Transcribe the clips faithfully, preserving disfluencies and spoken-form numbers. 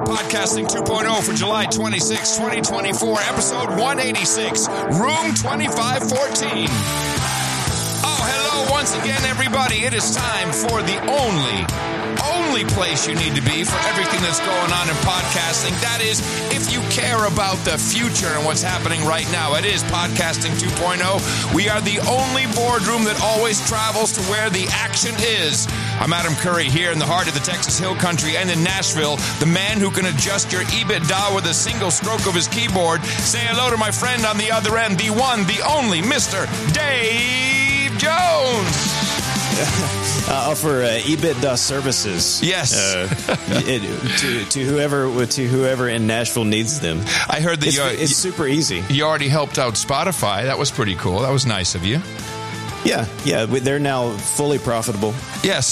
Podcasting two point oh for July twenty-sixth, twenty twenty-four, episode one eighty-six, room twenty-five fourteen. Oh, hello once again, everybody. It is time for the only, only place you need to be for everything that's going on in podcasting. That is, if you care about the future and what's happening right now, it is Podcasting two point oh. We are the only boardroom that always travels to where the action is. I'm Adam Curry here in the heart of the Texas Hill Country and in Nashville, the man who can adjust your EBITDA with a single stroke of his keyboard. Say hello to my friend on the other end, the one, the only, Mister Dave Jones. I offer uh, EBITDA services. Yes, uh, it, to, to whoever to whoever in Nashville needs them. I heard that it's, you, it's super easy. You already helped out Spotify. That was pretty cool. That was nice of you. Yeah, yeah, they're now fully profitable. Yes.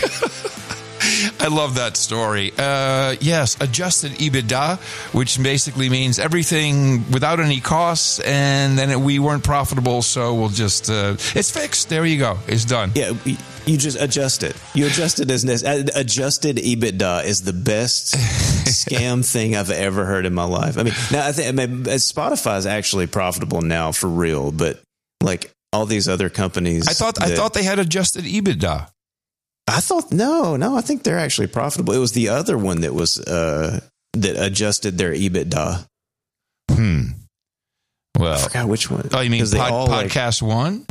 I love that story. Uh, yes, adjusted EBITDA, which basically means everything without any costs, and then it, we weren't profitable, so we'll just, uh, it's fixed. There you go. It's done. Yeah, you just adjust it. You adjust it as adjusted EBITDA is the best scam thing I've ever heard in my life. I mean, now I think I mean, Spotify is actually profitable now for real, but like all these other companies, I thought that, I thought they had adjusted EBITDA. I thought no, no. I think they're actually profitable. It was the other one that was uh, that adjusted their EBITDA. Hmm. Well, I forgot which one. Oh, you mean pod, all, Podcast like, One?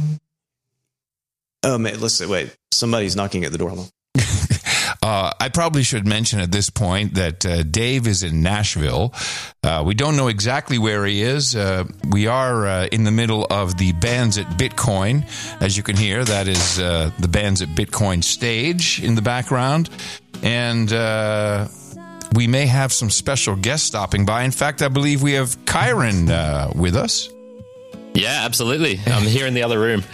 Oh man, let's see. Wait, somebody's knocking at the door. Uh, I probably should mention at this point that uh, Dave is in Nashville. Uh, we don't know exactly where he is. Uh, we are uh, in the middle of the Bands at Bitcoin. As you can hear, that is uh, the Bands at Bitcoin stage in the background. And uh, we may have some special guests stopping by. In fact, I believe we have Kyron uh, with us. Yeah, absolutely. I'm here in the other room.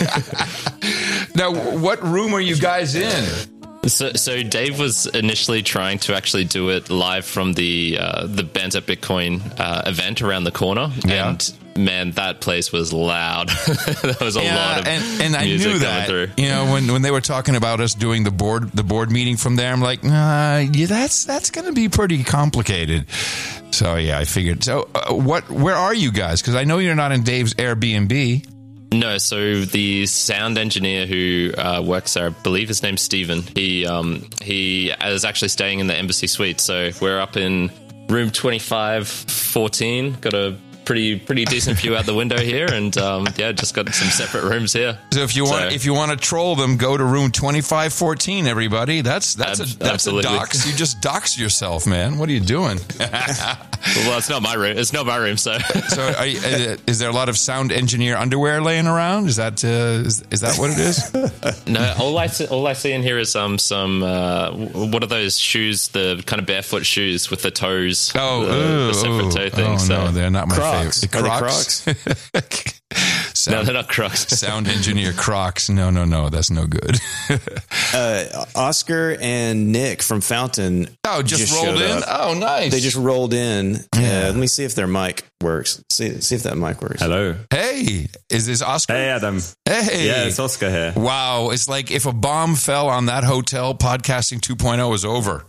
Now, what room are you guys in? So, so Dave was initially trying to actually do it live from the uh, the Bands at Bitcoin uh, event around the corner, yeah. and man, that place was loud. There was a yeah, lot of and, and I music knew coming that. through. You know, when when they were talking about us doing the board the board meeting from there, I'm like, nah, yeah, that's that's going to be pretty complicated. So yeah, I figured. So uh, what? Where are you guys? Because I know you're not in Dave's Airbnb. No, so the sound engineer who uh, works there, I believe his name's Steven, he um, he is actually staying in the Embassy Suite. So we're up in room twenty-five fourteen, got a pretty pretty decent view out the window here, and um, yeah, just got some separate rooms here. So if you want so, if you want to troll them, go to room twenty-five fourteen, everybody. That's that's ab- a that's absolutely. a dox. You just dox yourself, man. What are you doing? Well, it's not my room. It's not my room. So, so are you, is there a lot of sound engineer underwear laying around? Is that uh, is, is that what it is? No, all I see, all I see in here is um some uh, what are those shoes? The kind of barefoot shoes with the toes. Oh, the, ooh, the separate toe ooh, thing. Oh, so no, they're not my Crocs. favorite. The Crocs. Are they Crocs? Sound, no, they're not Crocs. Sound engineer Crocs. No, no, no. That's no good. uh, Oscar and Nick from Fountain. Oh, just, just rolled in? Up. Oh, nice. They just rolled in. Yeah. Uh, let me see if their mic works. See, see if that mic works. Hello. Hey, is this Oscar? Hey, Adam. Hey. Yeah, it's Oscar here. Wow. It's like if a bomb fell on that hotel, Podcasting two point oh is over.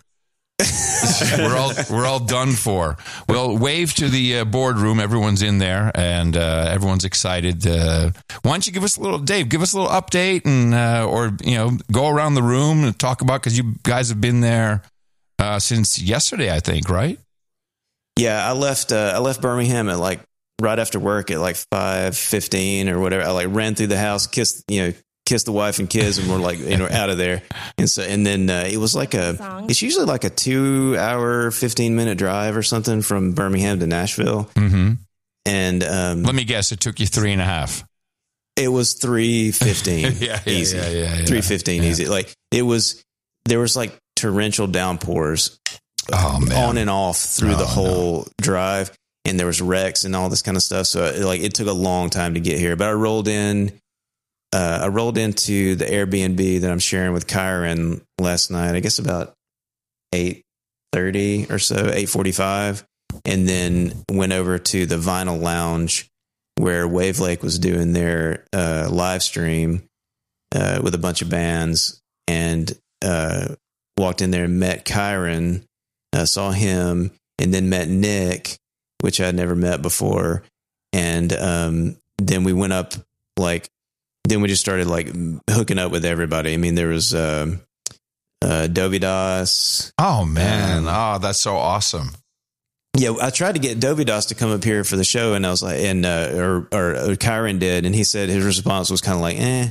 we're all we're all done for. Well, wave to the uh, boardroom. Everyone's in there, and uh, everyone's excited. Uh, why don't you give us a little, Dave? Give us a little update, and uh, or you know, go around the room and talk about, because you guys have been there uh, since yesterday, I think, right? Yeah, I left. Uh, I left Birmingham at like right after work at like five fifteen or whatever. I like ran through the house, kissed you know. kissed the wife and kids, and we're like, you know, out of there. And so, and then uh, it was like a, it's usually like a two hour, fifteen minute drive or something from Birmingham to Nashville. Mm-hmm. And um, let me guess, it took you three and a half. It was three fifteen. yeah, yeah, easy. Yeah, yeah, yeah. three fifteen yeah. easy. Like it was, there was like torrential downpours oh, man. on and off through oh, the whole no. drive. And there was wrecks and all this kind of stuff. So it, like it took a long time to get here, but I rolled in. Uh, I rolled into the Airbnb that I'm sharing with Kyron last night, I guess about eight thirty or so, eight forty-five, and then went over to the Vinyl Lounge where Wavelake was doing their uh, live stream uh, with a bunch of bands, and uh, walked in there and met Kyron uh, saw him, and then met Nick, which I'd never met before. And um, then we went up, like, then we just started like hooking up with everybody. I mean, there was um, uh, Dovidas. Oh, man. Um, oh, that's so awesome. Yeah, I tried to get Dovidas to come up here for the show, and I was like, and uh, or, or or Kyron did, and he said his response was kind of like, eh.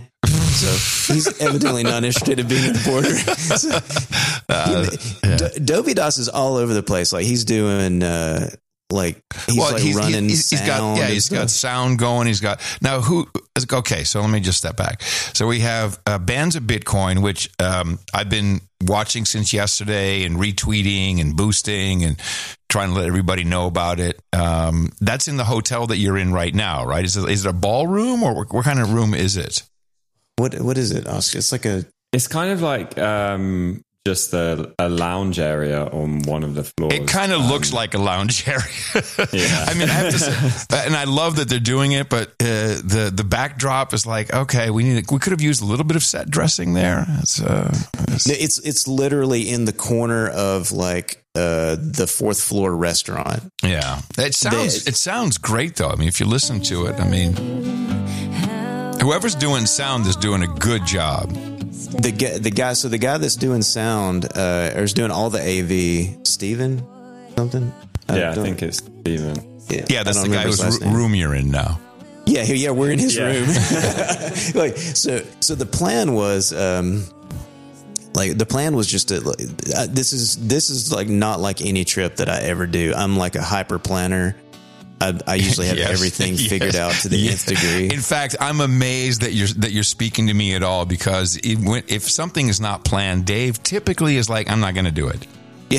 So he's evidently not interested in being at the border. So, uh, yeah. D- Dovidas is all over the place. Like he's doing, uh, like he's well, like he's, running. He's, he's got yeah, he's stuff. got sound going. He's got now who? Okay, so let me just step back. So we have uh, Bands of Bitcoin, which um, I've been watching since yesterday and retweeting and boosting and trying to let everybody know about it. Um, that's in the hotel that you're in right now, right? Is it, is it a ballroom or what, what kind of room is it? What what is it, Oscar? It's like a. It's kind of like um, just a, a lounge area on one of the floors. It kind of um, looks like a lounge area. Yeah. I mean, I have to say, and I love that they're doing it, but uh, the the backdrop is like, okay, we need we could have used a little bit of set dressing there. It's uh, it's it's, it's literally in the corner of like uh, the fourth floor restaurant. Yeah, it sounds they, it sounds great though. I mean, if you listen to it, I mean. Whoever's doing sound is doing a good job. The guy, the guy, so the guy that's doing sound, uh, or is doing all the A V, Steven something? I yeah, I think it's Steven. Yeah, yeah that's the guy whose r- room you're in now. Yeah, yeah, we're in his yeah. room. Like, so, so the plan was, um, like, the plan was just to. Uh, this is this is like not like any trip that I ever do. I'm like a hyper planner. I, I usually have yes, everything figured yes, out to the yes. nth degree. In fact, I'm amazed that you're that you're speaking to me at all because it, when, if something is not planned, Dave typically is like, I'm not going to do it. Yeah.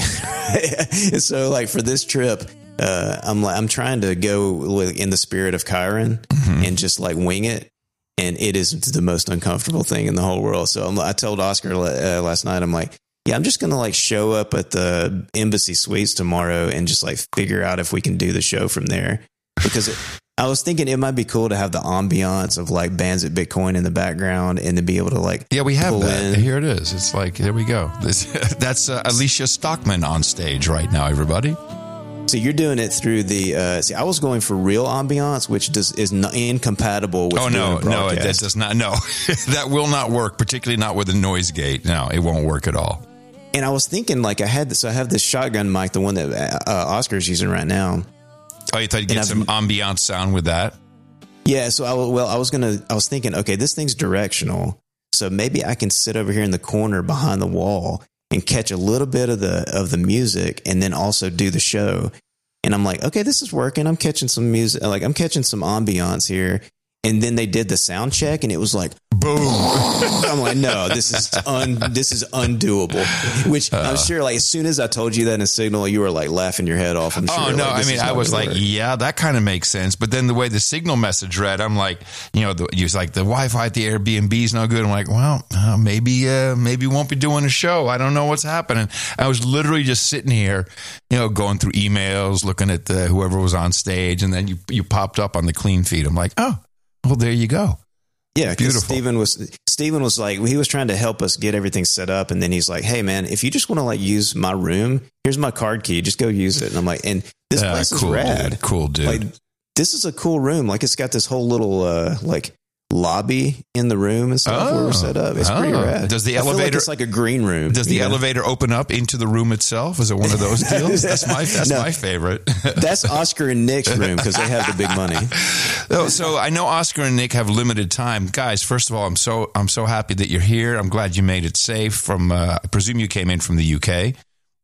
So, like for this trip, uh, I'm like I'm trying to go with, in the spirit of Kyron mm-hmm. and just like wing it, and it is the most uncomfortable thing in the whole world. So I'm, I told Oscar uh, last night, I'm like. Yeah, I'm just going to like show up at the Embassy Suites tomorrow and just like figure out if we can do the show from there. Because it, I was thinking it might be cool to have the ambiance of like Bands at Bitcoin in the background and to be able to like. Yeah, we have that. In. Here it is. It's like, there we go. This, that's uh, Alicia Stockman on stage right now, everybody. So you're doing it through the. Uh, see, I was going for real ambiance, which does is not incompatible with. Oh no, no, it, that does not. No, that will not work. Particularly not with the noise gate. No, it won't work at all. And I was thinking, like, I had this, so I have this shotgun mic, the one that uh, Oscar's using right now. Oh, you thought you'd get some ambiance sound with that? Yeah. So I well, I was gonna, I was thinking, okay, this thing's directional, so maybe I can sit over here in the corner behind the wall and catch a little bit of the of the music, and then also do the show. And I'm like, okay, this is working. I'm catching some music, like I'm catching some ambiance here. And then they did the sound check, and it was like, boom. I'm like, no, this is un, this is undoable. Which uh, I'm sure, like, as soon as I told you that in a Signal, you were like laughing your head off. I'm sure. Oh no, like, I mean, I was like, work. yeah, that kind of makes sense. But then the way the Signal message read, I'm like, you know, the, you was like the Wi-Fi at the Airbnb is no good. I'm like, well, uh, maybe, uh, maybe we won't be doing a show. I don't know what's happening. I was literally just sitting here, you know, going through emails, looking at the, whoever was on stage, and then you you popped up on the clean feed. I'm like, oh. Well, there you go. Yeah, because Stephen was Stephen was like, he was trying to help us get everything set up, and then he's like, "Hey, man, if you just want to like use my room, here's my card key. Just go use it." And I'm like, "And this uh, place cool, is rad. Dude. Cool, dude. Like, this is a cool room. Like, it's got this whole little uh, like lobby in the room and stuff oh, where we're set up. It's oh. pretty rad. Does the I elevator? Feel like it's like a green room. Does the know? elevator open up into the room itself? Is it one of those deals? That's my that's no, my favorite. That's Oscar and Nick's room because they have the big money. Oh, so I know Oscar and Nick have limited time, guys. First of all, I'm so I'm so happy that you're here. I'm glad you made it safe. From uh, I presume you came in from the U K.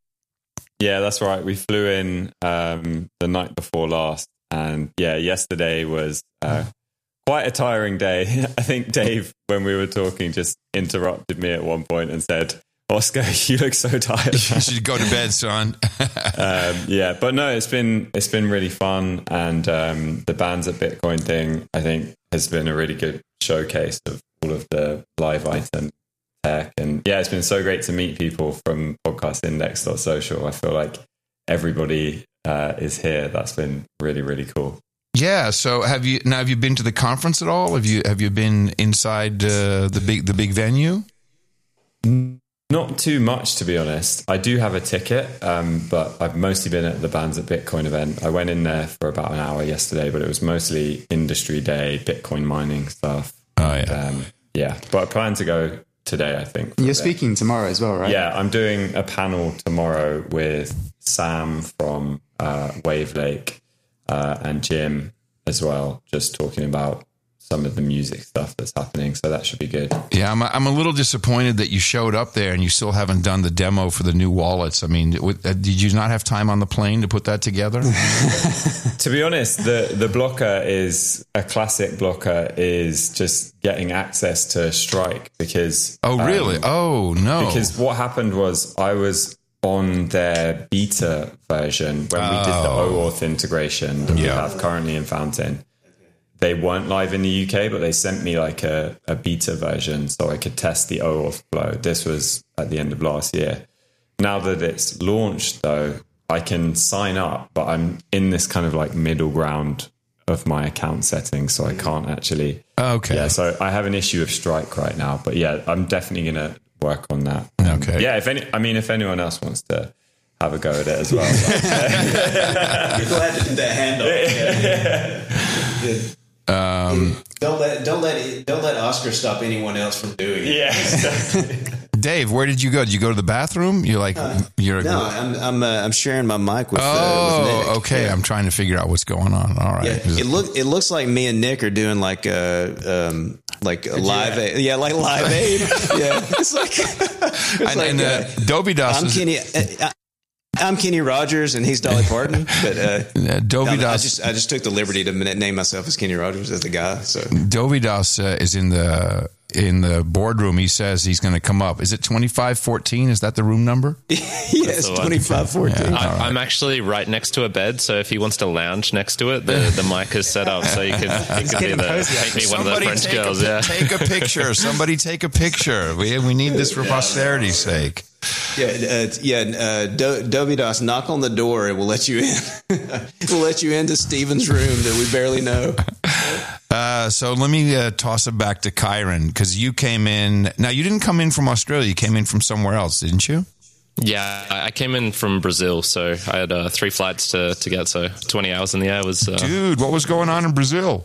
Yeah, that's right. We flew in um, the night before last, and yeah, yesterday was. Uh, Quite a tiring day. I think Dave, when we were talking, just interrupted me at one point and said, "Oscar, you look so tired. You should go to bed, son." um, yeah, but no, it's been it's been really fun, and um, the Bands at Bitcoin thing, I think, has been a really good showcase of all of the live item tech, and yeah, it's been so great to meet people from podcast index dot social. I feel like everybody uh, is here. That's been really really cool. Yeah. So have you now? Have you been to the conference at all? Have you have you been inside uh, the big the big venue? Not too much, to be honest. I do have a ticket, um, but I've mostly been at the Bands at Bitcoin event. I went in there for about an hour yesterday, but it was mostly industry day, Bitcoin mining stuff. Oh, yeah. Um, yeah, but I plan to go today, I think. You're speaking tomorrow as well, right? Yeah, I'm doing a panel tomorrow with Sam from uh, Wave Lake uh, and Jim as well, just talking about some of the music stuff that's happening. So that should be good. Yeah, I'm, I'm a little disappointed that you showed up there and you still haven't done the demo for the new wallets. I mean, with, uh, did you not have time on the plane to put that together? To be honest, the, the blocker is a classic blocker is just getting access to Strike because... Oh, really? Um, oh, no. Because what happened was I was on their beta version when we did the Oh. OAuth integration that we Yeah. have currently in Fountain. They weren't live in the U K, but they sent me like a, a beta version so I could test the OAuth flow. This was at the end of last year. Now that it's launched, though, I can sign up, but I'm in this kind of like middle ground of my account settings, so I can't actually. Okay. Yeah, so I have an issue with Strike right now, but yeah, I'm definitely going to work on that. Okay. Yeah, if any, I mean, if anyone else wants to have a go at it as well. You're glad to do that handoff. Um, don't let don't let don't let Oscar stop anyone else from doing it. Yeah. Dave, where did you go? Did you go to the bathroom? You're like, uh, you're. No, I'm I'm uh, I'm sharing my mic with. Oh, uh, with Nick. okay. Yeah. I'm trying to figure out what's going on. All right. Yeah, it look it looks like me and Nick are doing like a um like a live aid. Yeah, like live aid. Yeah, it's like. It's and like and uh, Dobie Das I'm is, Kenny. Uh, I'm Kenny Rogers and he's Dolly Parton, but uh, uh, Dobie no, I Das. just I just took the liberty to name myself as Kenny Rogers as the guy. So Dobie Das uh, is in the in the boardroom. He says he's going to come up. Is it twenty-five fourteen? Is that the room number? yes, the one. twenty-five fourteen. Yeah. I, right. I'm actually right next to a bed, so if he wants to lounge next to it, the, the mic is set up so you can, you can be, the, make me one of the French take girls. A, Yeah. take a picture. Somebody take a picture. We we need this for posterity's sake. Yeah, uh, yeah. Uh, Do- Dobie Das, knock on the door and we'll let you in. We'll let you into Steven's room that we barely know. Uh, so let me uh, toss it back to Kyron because you came in. Now you didn't come in from Australia. You came in from somewhere else, didn't you? Yeah, I came in from Brazil, so I had uh, three flights to, to get, so twenty hours in the air was... Uh, Dude, what was going on in Brazil?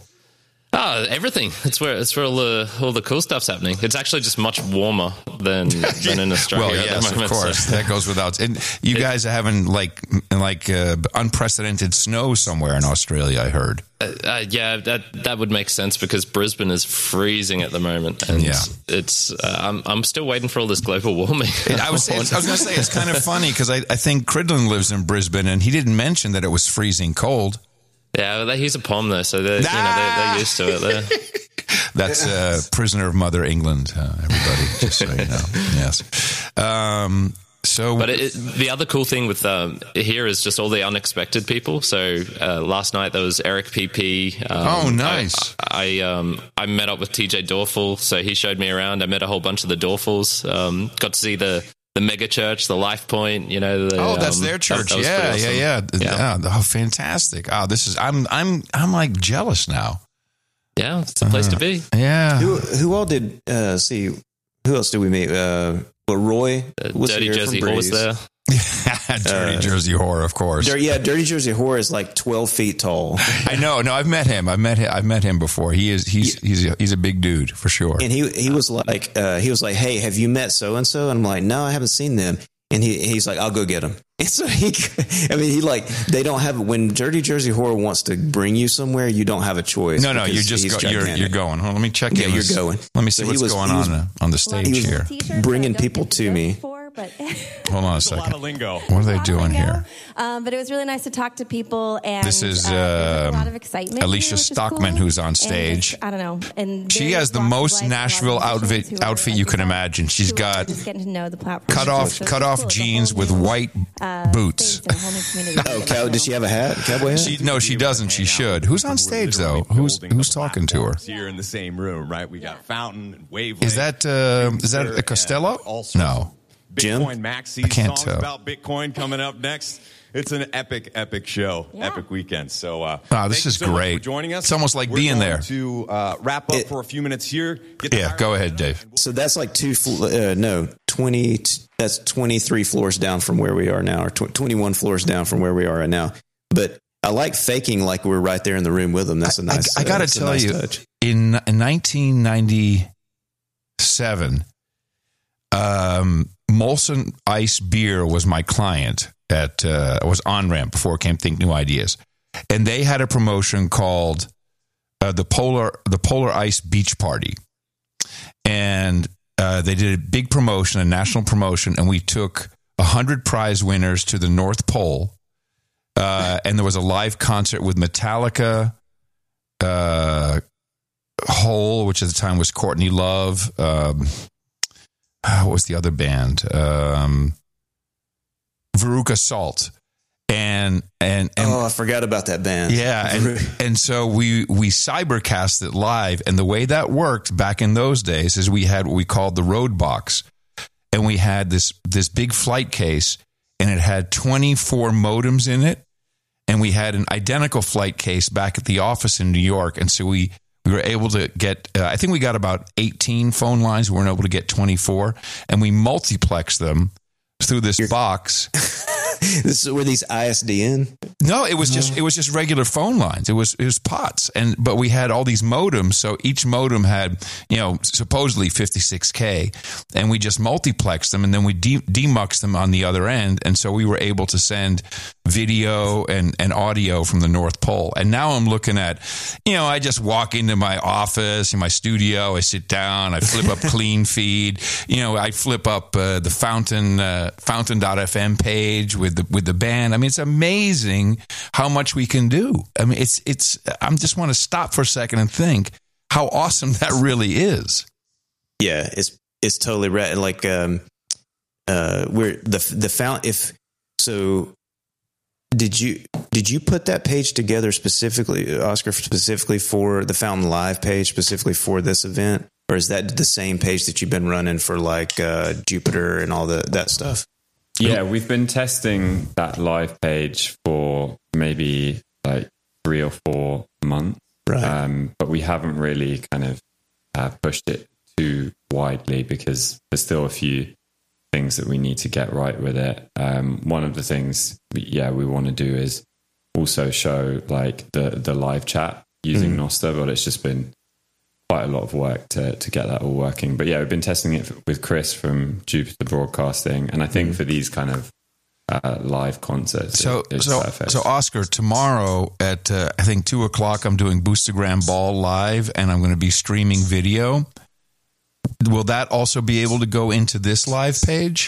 Oh, everything. It's where it's where all the all the cool stuff's happening. It's actually just much warmer than than in Australia. Well, at yes, the moment, of course, so. that goes without. And you guys are having like like uh, unprecedented snow somewhere in Australia. I heard. Uh, uh, yeah, that that would make sense because Brisbane is freezing at the moment, and Yeah. it's. Uh, I'm I'm still waiting for all this global warming. And I was I was going to say it's kind of funny because I, I think Cridlin lives in Brisbane and he didn't mention that it was freezing cold. Yeah, well, he's a Pom though, so they're, you know, they're, they're used to it. They're, That's uh, Prisoner of Mother England, uh, everybody, just so you know. Yes. Um, so, But it, it, the other cool thing with um, here is just all the unexpected people. So uh, last night there was Eric P P. Um, Oh, nice. I I, um, I met up with T J Dorfel, so he showed me around. I met a whole bunch of the Dorfels. Um, got to see the the mega church, the Life Point. You know. The, oh, that's um, their church. that- that was yeah, pretty awesome. yeah, yeah, yeah, yeah. Oh, fantastic. Oh, this is. I'm. I'm. I'm like jealous now. Yeah, it's the place to be. Yeah. Who who all did uh, see? Who else did we meet? Uh, well, Roy Uh, was Dirty here Jersey from Horse Breeze. there. Dirty Jersey Horror, of course. Dirty, yeah, Dirty Jersey Horror is like twelve feet tall, I know. No, I've met him. I've met him. I've met him before. He is. He's. He's. A, he's a big dude for sure. and he he was like uh, he was like, "Hey, have you met so and so?" And I'm like, "No, I haven't seen them." And he he's like, "I'll go get him." And so he, I mean, he like they don't have when Dirty Jersey Horror wants to bring you somewhere, you don't have a choice. No, no, because you're just he's go, you're, gigantic. you're going. Hold on, let me check Yeah, in. you're this. going. Let me see So he what's was- going he was- on uh, on the stage was- here. bringing people to me. For, but Hold on a A lot second. of lingo. What are they doing here? Um, but it was really nice to talk to people, and This is, uh, there was a lot um, of excitement. Alicia here, which is Stockman, cool. who's on And stage. just, I don't know, and She various has the walks of most life, and a lot of Nashville musicians outfit who are outfit like you can yourself, imagine. She's who are got just getting to know the platform. cut off So it's cut cool. off It's a jeans whole with new, white uh, boots. face and a whole new community. Oh, cow, does she have a hat? Cowboy hat? She, no, she doesn't. She should. Who's on stage though? Who's who's talking to her? Here in the same room, right? We got Fountain and Wave. Is that uh, is that a Costello? No. Jim? Bitcoin Maxi I can't songs tell. about Bitcoin coming up next. it's an epic, epic show, Yeah. epic weekend. So, uh, Oh, this thank you is so much great. for joining us. It's almost like We're being going there. To uh, wrap up It- for a few minutes here. Get the Yeah, fire go going ahead, up, Dave. and we'll- So that's like two, fl- uh, no, twenty. That's twenty-three floors down from where we are now, or tw- twenty-one floors down from where we are right now. But I like faking like we're right there in the room with them. That's a nice. I, I got to uh, that's a tell nice you, touch. in, in nineteen ninety-seven, um, Molson Ice Beer was my client at uh, was on ramp before Camp Think New Ideas, and they had a promotion called uh, the Polar the Polar Ice Beach Party, and uh, they did a big promotion, a national promotion, and we took a hundred prize winners to the North Pole, uh, and there was a live concert with Metallica, uh, Hole, which at the time was Courtney Love. Um, what was the other band? Um, Veruca Salt, and and and Oh, I forgot about that band. yeah, and, and so we we cybercast it live, and the way that worked back in those days is we had what we called the road box, and we had this this big flight case, and it had twenty-four modems in it, and we had an identical flight case back at the office in New York, and so we we were able to get uh, I think we got about eighteen phone lines. We weren't able to get twenty-four, and we multiplexed them through this box. This is where these I S D N. No, it was just it was just regular phone lines. It was it was pots, and but we had all these modems. So each modem had, you know, supposedly fifty-six K, and we just multiplexed them, and then we de- demuxed them on the other end, and so we were able to send video and and audio from the North Pole. And now I'm looking at, you know, I just walk into my office in my studio, I sit down, I flip up Clean Feed, you know, I flip up uh, the Fountain uh, Fountain dot F M page with the with the band. I mean, it's amazing how much we can do. I mean, it's it's. I just want to stop for a second and think how awesome that really is. Yeah, it's it's totally right. Like um, uh, we're the the fount. If so, did you did you put that page together specifically, Oscar, specifically for the Fountain Live page, specifically for this event, or is that the same page that you've been running for like uh, Jupiter and all the that stuff? Yeah, we've been testing that live page for maybe like three or four months, Right. um, but we haven't really kind of uh, pushed it too widely because there's still a few things that we need to get right with it. Um, one of the things, yeah, we want to do is also show like the the live chat using mm. Nostr, but it's just been quite a lot of work to to get that all working. But yeah, we've been testing it with Chris from Jupiter Broadcasting, and I think mm. for these kind of uh, live concerts, so it, it's so perfect. so Oscar, tomorrow at uh, I think two o'clock, I'm doing Boostergram Ball live, and I'm going to be streaming video. Will that also be able to go into this live page?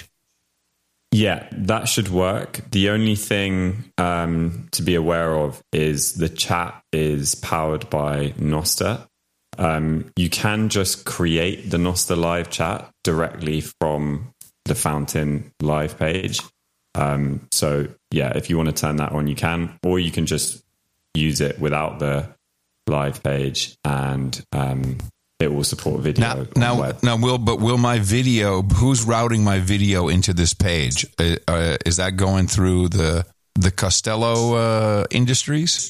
Yeah, that should work. The only thing um, to be aware of is the chat is powered by Nostr. Um, you can just create the Nostr live chat directly from the Fountain live page. Um, so yeah, if you want to turn that on, you can, or you can just use it without the live page, and um, it will support video. Now, on now, web. now, will but will my video? Who's routing my video into this page? Uh, uh, is that going through the the Costello uh, Industries?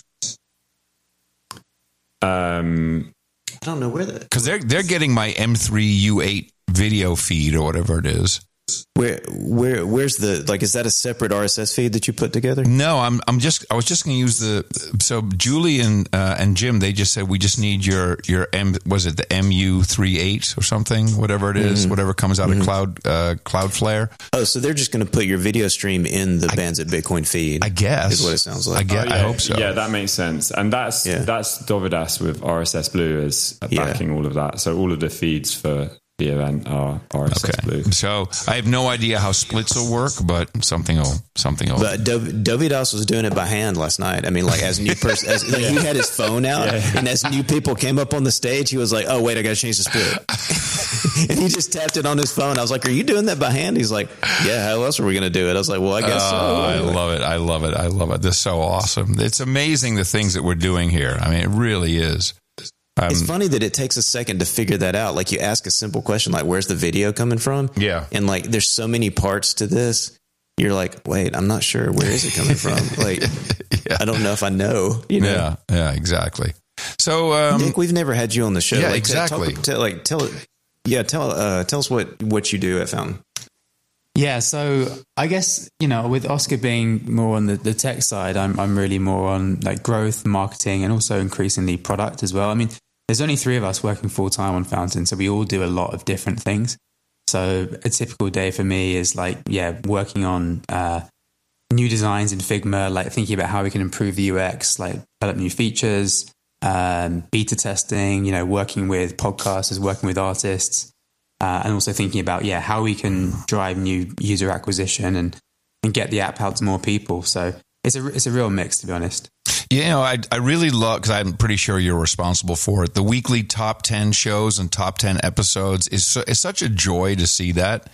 Um. I don't know where that. Because they're they're getting my M three U eight video feed or whatever it is. Where where where's the like? Is that a separate R S S feed that you put together? No, I'm I'm just I was just going to use the so Julie and uh, and Jim, they just said we just need your your M was it the M U thirty-eight or something, whatever it is, mm-hmm. whatever comes out mm-hmm. of Cloud uh, Cloudflare. Oh, so they're just going to put your video stream in the I, Bands at Bitcoin feed. I guess is what it sounds like. I guess oh, yeah. I hope so. Yeah, that makes sense, and that's yeah. that's Dovidas with R S S Blue is backing yeah. all of that. So all of the feeds for the event are R S S okay. Blue. So I have no idea how splits will work, but something will something will. But Dovidas was doing it by hand last night. I mean, like as new person, as, like, he had his phone out, yeah. and as new people came up on the stage, he was like, "Oh wait, I got to change the split," and he just tapped it on his phone. I was like, "Are you doing that by hand?" He's like, "Yeah, how else are we going to do it?" I was like, "Well, I guess." Oh, so. I love it! I love it! I love it! This is so awesome. It's amazing the things that we're doing here. I mean, it really is. Um, it's funny that it takes a second to figure that out. Like you ask a simple question, like, where's the video coming from? Yeah. And like, there's so many parts to this. you're like, wait, I'm not sure. Where is it coming from? Like, yeah. I don't know if I know, you know? Yeah, yeah, exactly. So, um, Nick, we've never had you on the show. Yeah, like, exactly. Talk, tell, like, tell, yeah, tell, uh, tell us what, what you do at Fountain. Yeah, so I guess, you know, with Oscar being more on the, the tech side, I'm I'm really more on like growth, marketing, and also increasingly product as well. I mean, there's only three of us working full time on Fountain, so we all do a lot of different things. So a typical day for me is like, yeah, working on uh, new designs in Figma, like thinking about how we can improve the U X, like develop new features, um, beta testing, you know, working with podcasters, working with artists. Uh, and also thinking about, yeah, how we can drive new user acquisition and, and get the app out to more people. So it's a, it's a real mix, to be honest. You know, I, I really love, because I'm pretty sure you're responsible for it, the weekly top ten shows and top ten episodes is, so, is such a joy to see that.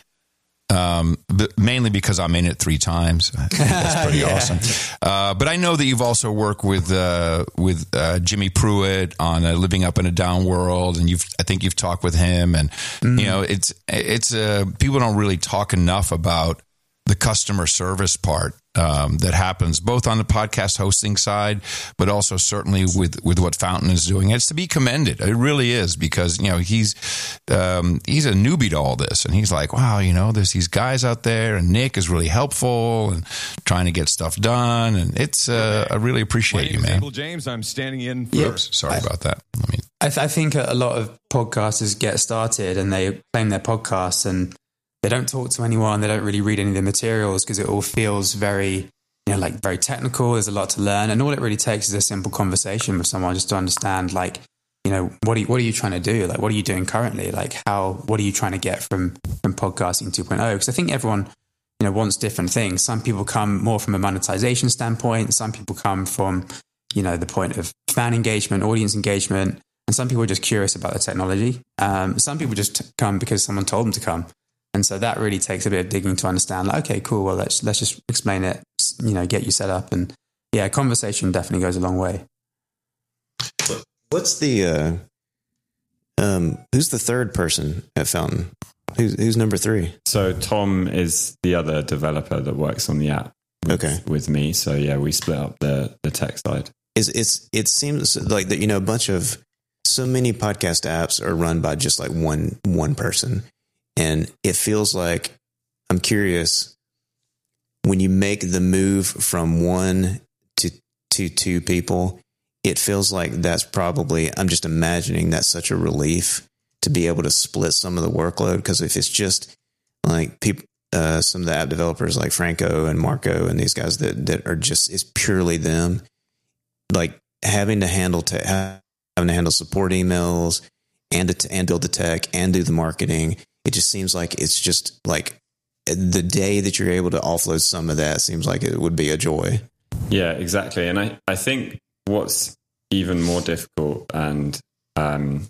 Um, but mainly because I'm in it three times. I think that's pretty yeah. awesome. Uh, but I know that you've also worked with uh, with uh, Jimmy Pruitt on uh, Living Up in a Down World, and you've I think you've talked with him, and mm. you know it's it's uh, people don't really talk enough about the customer service part um, that happens both on the podcast hosting side, but also certainly with, with what Fountain is doing. It's to be commended. It really is, because, you know, he's, um, he's a newbie to all this, and he's like, wow, you know, there's these guys out there, and Nick is really helpful and trying to get stuff done. And it's, uh, I really appreciate you, man. Abel James, I'm standing in for. Oops, sorry about that. I mean, I, th- I think a lot of podcasters get started and they claim their podcasts and they don't talk to anyone. They don't really read any of the materials because it all feels very, you know, like very technical. There's a lot to learn. And all it really takes is a simple conversation with someone just to understand, like, you know, what are you, what are you trying to do? Like, what are you doing currently? Like, how, what are you trying to get from, from podcasting two point oh? Because I think everyone, you know, wants different things. Some people come more from a monetization standpoint. Some people come from, you know, the point of fan engagement, audience engagement. And some people are just curious about the technology. Um, some people just come because someone told them to come. And so that really takes a bit of digging to understand, like, okay, cool, well, let's let's just explain it, you know, get you set up. And yeah, conversation definitely goes a long way. What's the, uh, um, who's the third person at Fountain? Who's, who's number three? So Tom is the other developer that works on the app with, okay. with me. So yeah, we split up the, the tech side. Is it's It seems like that, you know, a bunch of, so many podcast apps are run by just like one one person. And it feels like, I'm curious, when you make the move from one to, to two people, it feels like that's probably, I'm just imagining that's such a relief to be able to split some of the workload. Because if it's just like people, uh, some of the app developers like Franco and Marco and these guys that, that are just, it's purely them, like having to handle, te- having to handle support emails and, to, and build the tech and do the marketing. It just seems like it's just like the day that you're able to offload some of that seems like it would be a joy. Yeah, exactly. And I, I think what's even more difficult, and um,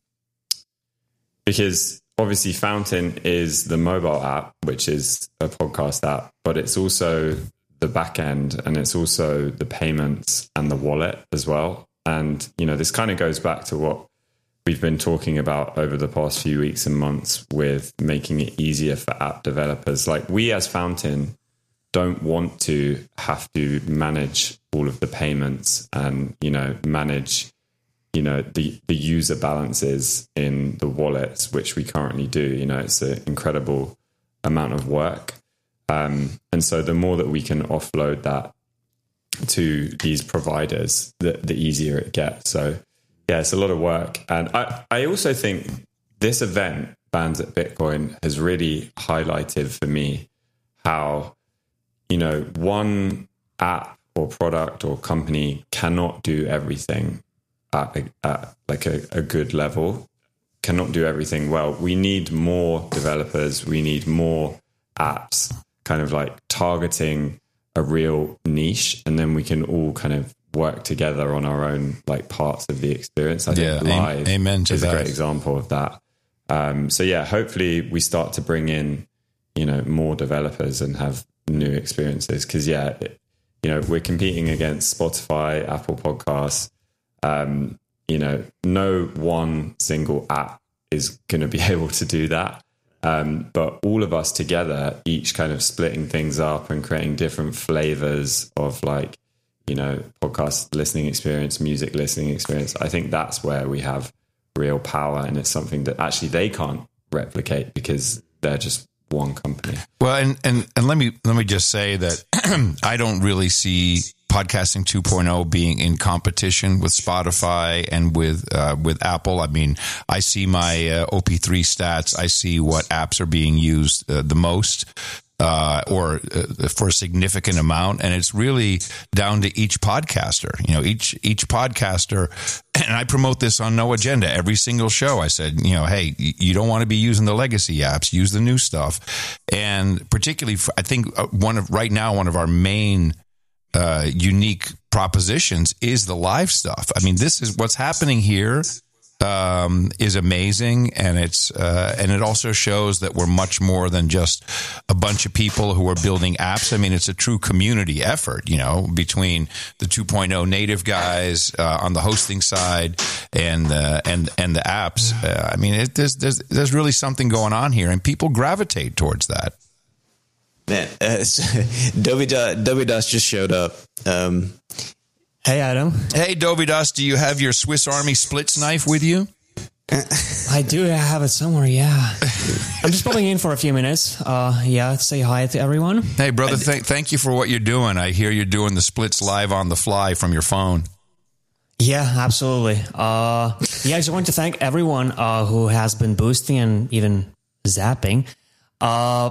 because obviously Fountain is the mobile app, which is a podcast app, but it's also the back end and it's also the payments and the wallet as well. And, you know, this kind of goes back to what we've been talking about over the past few weeks and months with making it easier for app developers. Like, we as Fountain don't want to have to manage all of the payments and, you know, manage, you know, the, the user balances in the wallets, which we currently do. You know, it's an incredible amount of work. Um, and so the more that we can offload that to these providers, the, the easier it gets. So, yeah, it's a lot of work. And I, I also think this event, Bands at Bitcoin, has really highlighted for me how, you know, one app or product or company cannot do everything at, a, at like a, a good level, cannot do everything well. We need more developers. We need more apps kind of like targeting a real niche, and then we can all kind of work together on our own like parts of the experience. I yeah, think Live amen to is that. a great example of that. Um, so yeah, hopefully we start to bring in, you know, more developers and have new experiences. Because yeah, it, you know, we're competing against Spotify, Apple Podcasts. Um, you know, no one single app is going to be able to do that. Um, but all of us together, each kind of splitting things up and creating different flavors of like, you know, podcast listening experience, music listening experience. I think that's where we have real power, and it's something that actually they can't replicate because they're just one company. Well, and, and, and let me let me just say that I don't really see podcasting two point oh being in competition with Spotify and with uh, with Apple. I mean, I see my uh, O P three stats. I see what apps are being used uh, the most. Uh, or uh, for a significant amount, and it's really down to each podcaster. You know, each each podcaster, and I promote this on No Agenda every single show. I said, you know, hey, you don't want to be using the legacy apps, use the new stuff, and particularly, for, I think one of right now one of our main uh, unique propositions is the live stuff. I mean, this is what's happening here. Um, is amazing, and it's uh, and it also shows that we're much more than just a bunch of people who are building apps. I mean, it's a true community effort, you know, between the two point oh native guys uh, on the hosting side and uh, and and the apps. Uh, I mean, it, there's there's there's really something going on here, and people gravitate towards that. Man, uh, Dobie Dobie Dust just showed up. Um, Hey, Adam. Hey, Dobie Dust, do you have your Swiss Army splits knife with you? I do have it somewhere, yeah. I'm just popping in for a few minutes. Uh, yeah, say hi to everyone. Hey, brother, th- thank you for what you're doing. I hear you're doing the splits live on the fly from your phone. Yeah, absolutely. Uh, yeah, I just want to thank everyone uh, who has been boosting and even zapping. Uh,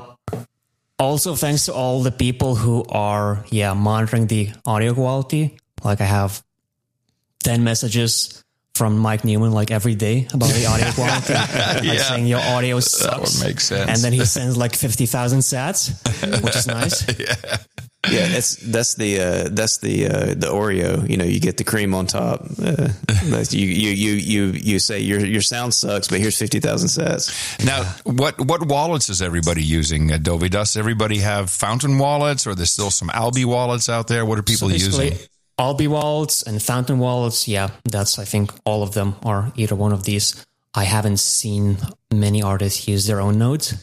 also, thanks to all the people who are, yeah, monitoring the audio quality. Like I have ten messages from Mike Newman like every day about the audio quality. Like Yeah. saying your audio sucks. That would make sense. And then he sends like fifty thousand sats, which is nice. Yeah. yeah, that's that's the uh, that's the uh, the Oreo. You know, you get the cream on top. Uh, that's- you you you you you say your your sound sucks, but here's fifty thousand sats. Now, what what wallets is everybody using? Adobe Does everybody have Fountain wallets, or there's still some Albi wallets out there? What are people So basically, using? Albi wallets and Fountain wallets, yeah, that's, I think all of them are either one of these. I haven't seen many artists use their own nodes.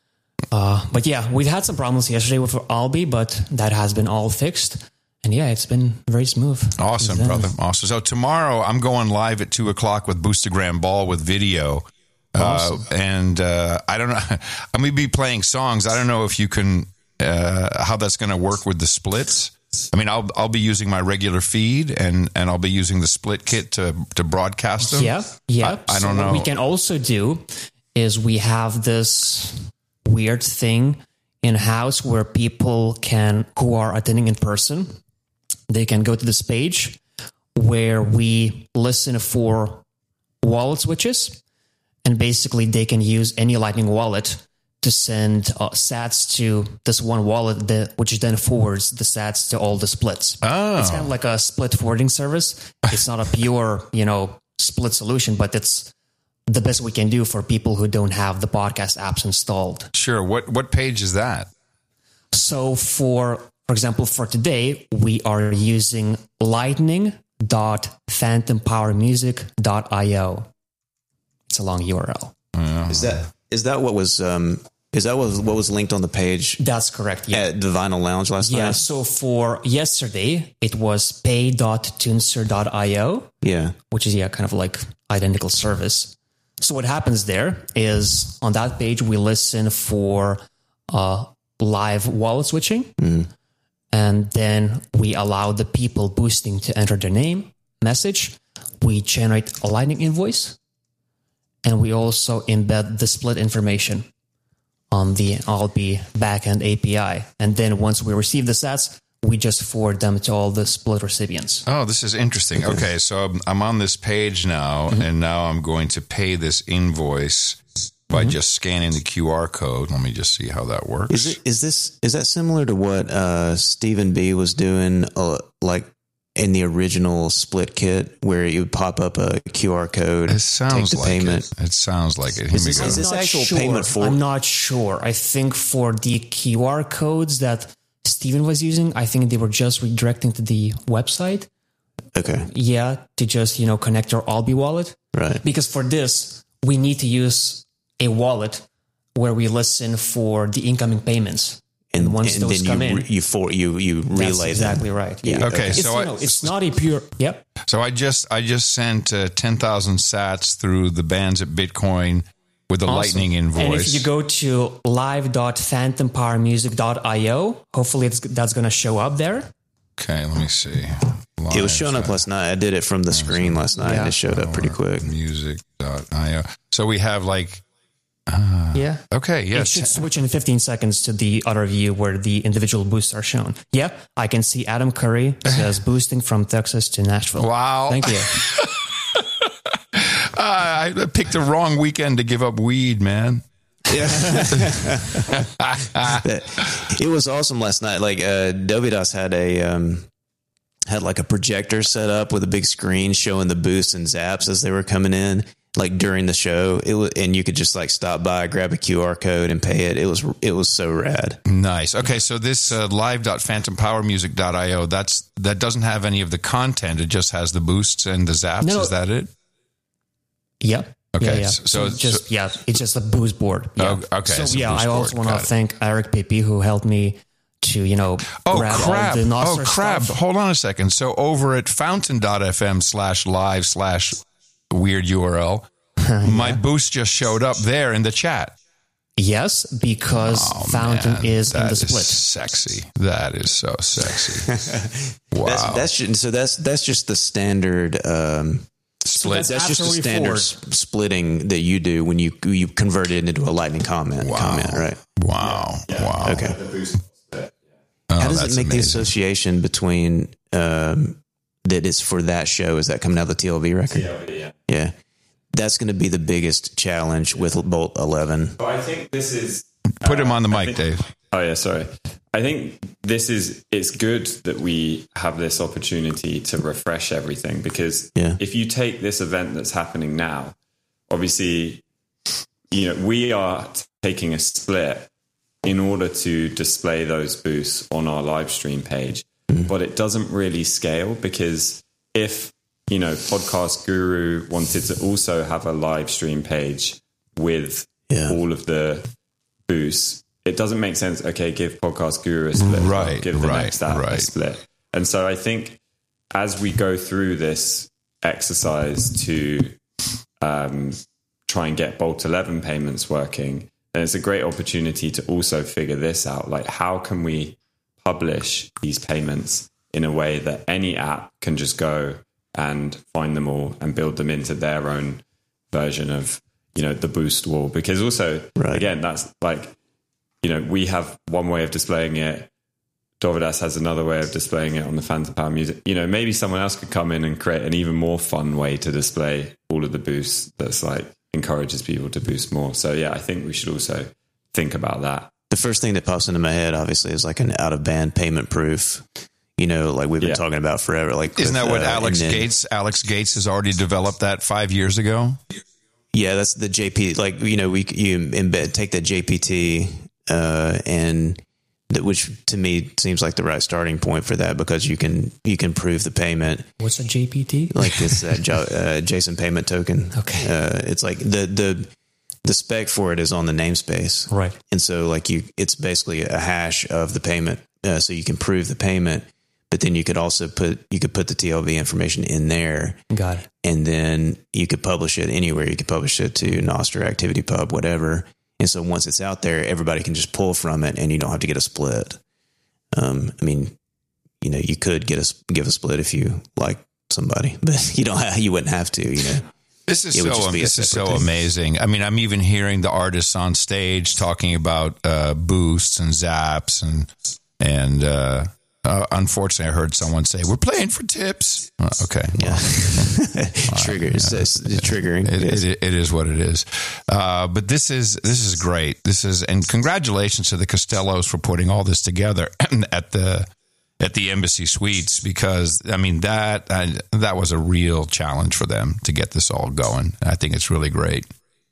Uh, but yeah, we've had some problems yesterday with Albi, but that has been all fixed. And yeah, it's been very smooth. Awesome, Then- brother. Awesome. So tomorrow I'm going live at two o'clock with Boostagram Ball with video. Awesome. Uh, and uh, I don't know. I'm going to be playing songs. I don't know if you can, uh, how that's going to work with the splits. I mean, I'll I'll be using my regular feed, and, and I'll be using the split kit to, to broadcast them. Yeah, yeah. I, I So don't know. What we can also do is we have this weird thing in house where people can, who are attending in person, they can go to this page where we listen for wallet switches, and basically they can use any Lightning wallet to send uh, sats to this one wallet, that, which then forwards the sats to all the splits. Oh. It's kind of like a split forwarding service. It's not a pure, you know, split solution, but it's the best we can do for people who don't have the podcast apps installed. Sure. What what page is that? So for, for example, for today, we are using lightning dot phantom power music dot io. It's a long U R L. Is that is that what was um is that what was, what was linked on the page That's correct. Yeah. at the Vinyl Lounge last Yeah, night? so for yesterday, it was pay dot tunser dot io, Yeah. which is, yeah, kind of like identical service. So what happens there is on that page, we listen for uh, live wallet switching. And then we allow the people boosting to enter their name, message. We generate a Lightning invoice. And we also embed the split information on the Albi backend A P I. And then once we receive the sats, we just forward them to all the split recipients. Oh, this is interesting. Okay, so I'm- I'm on this page now, Mm-hmm. and now I'm going to pay this invoice by just scanning the Q R code. Let me just see how that works. Is it is this is that similar to what uh, Stephen B was doing, uh, like in the original split kit, where you would pop up a Q R code, It sounds take the like payment? it. It sounds like it. Here Is we this- go. is this Not actual sure. payment for? I'm not sure. I think for the Q R codes that Steven was using, I think they were just redirecting to the website. Okay, Yeah, to just, you know, connect your Albi wallet. right. Because for this, we need to use a wallet where we listen for the incoming payments. And, and once and those then come you, in, you for you you that's relay exactly them. right. Yeah. Okay, It's, so you I- know, it's not a pure. Yep. So I just I just sent uh, ten thousand sats through the bands at Bitcoin with a Awesome. Lightning invoice. And if you go to live dot phantom power music dot io, hopefully it's, that's going to show up there. Okay, let me see. It was showing up last night. I did it from the screen last night, Yeah. and it showed up pretty quick. Music dot io. So we have like, Yeah. okay, It yes. should switch in fifteen seconds to the other view where the individual boosts are shown. Yeah, I can see Adam Curry says boosting from Texas to Nashville. Wow. Thank you. Uh, I picked the wrong weekend to give up weed, man. It was awesome last night. Like uh, Dovidas had a um, had like a projector set up with a big screen showing the boosts and zaps as they were coming in, like during the show. It was, and you could just like stop by, grab a Q R code, and pay it. It was it was so rad. Nice. Okay, so this uh, live dot phantom power music dot io, that's that doesn't have any of the content. It just has the boosts and the zaps. No. Is that it? Yep. Okay, Yeah, yeah. so- So, so- just yeah, it's just a boost board. Yeah. Oh, okay, So it's a yeah, boost I also board. want Got to it. thank Eric Pippy who helped me to you know Oh, grab crap. all the Oh, Nostr crap. stuff. Hold on a second. So over at fountain dot f m slash live slash weird U R L, my boost just showed up there in the chat. Yes, because Oh, Fountain man, is in that the split. sexy. That is so sexy. Wow. That's, that's just, so that's that's just the standard. Um, Split. that's just the After we standard forward. s- splitting that you do when you you convert it into a Lightning comment. Wow. Comment, right? Wow. Wow. Okay. Oh, How does that's it make the amazing. association between um, that is for that show? Is that coming out of the T L V record? yeah. Yeah, that's going to be the biggest challenge with Bolt eleven. But I think this is. Put him on the I mic, think- Dave. Oh yeah, sorry. I think this is it's good that we have this opportunity to refresh everything because Yeah. if you take this event that's happening now, obviously, you know, we are taking a split in order to display those boosts on our live stream page, but it doesn't really scale because if, you know, Podcast Guru wanted to also have a live stream page with Yeah. all of the boosts, it doesn't make sense. Okay, give Podcast Guru a split. Right, Give the right, next app a right. split. And so I think as we go through this exercise to um, try and get Bolt eleven payments working, then it's a great opportunity to also figure this out. Like, how can we publish these payments in a way that any app can just go and find them all and build them into their own version of, you know, the boost wall? Because also, Right. again, that's like, you know, we have one way of displaying it. Dovidas has another way of displaying it on the Phantom Power Music. You know, maybe someone else could come in and create an even more fun way to display all of the boosts that's like encourages people to boost more. So yeah, I think we should also think about that. The first thing that pops into my head, obviously, is like an out of band payment proof. You know, like we've been Yeah. talking about forever. Like, Isn't with, that what uh, Alex and then- Gates? Alex Gates has already developed that five years ago. Yeah, that's the J P. Like, you know, we you embed take that J P T, uh, and that, which to me seems like the right starting point for that because you can you can prove the payment. What's a J P T? Like it's that jo- uh, JSON payment token. Okay. uh, it's like the the the spec for it is on the namespace, Right. and so like you, it's basically a hash of the payment, uh, so you can prove the payment. But then you could also put you could put the T L V information in there, Got it. and then you could publish it anywhere. You could publish it to Nostr, ActivityPub, whatever. And so once it's out there, everybody can just pull from it, and you don't have to get a split. Um, I mean, you know, you could get a give a split if you like somebody, but you don't. Have, you wouldn't have to. You know, This is It would so just be a this is so separate thing. amazing. I mean, I'm even hearing the artists on stage talking about uh, boosts and zaps and and uh, uh, unfortunately, I heard someone say we're playing for tips. Uh, okay, yeah, trigger. It's, it's, it's triggering. It, Yes. it, it is what it is. Uh, but this is this is great. This is and congratulations to the Costellos for putting all this together at the at the Embassy Suites because I mean that uh, that was a real challenge for them to get this all going. I think it's really great.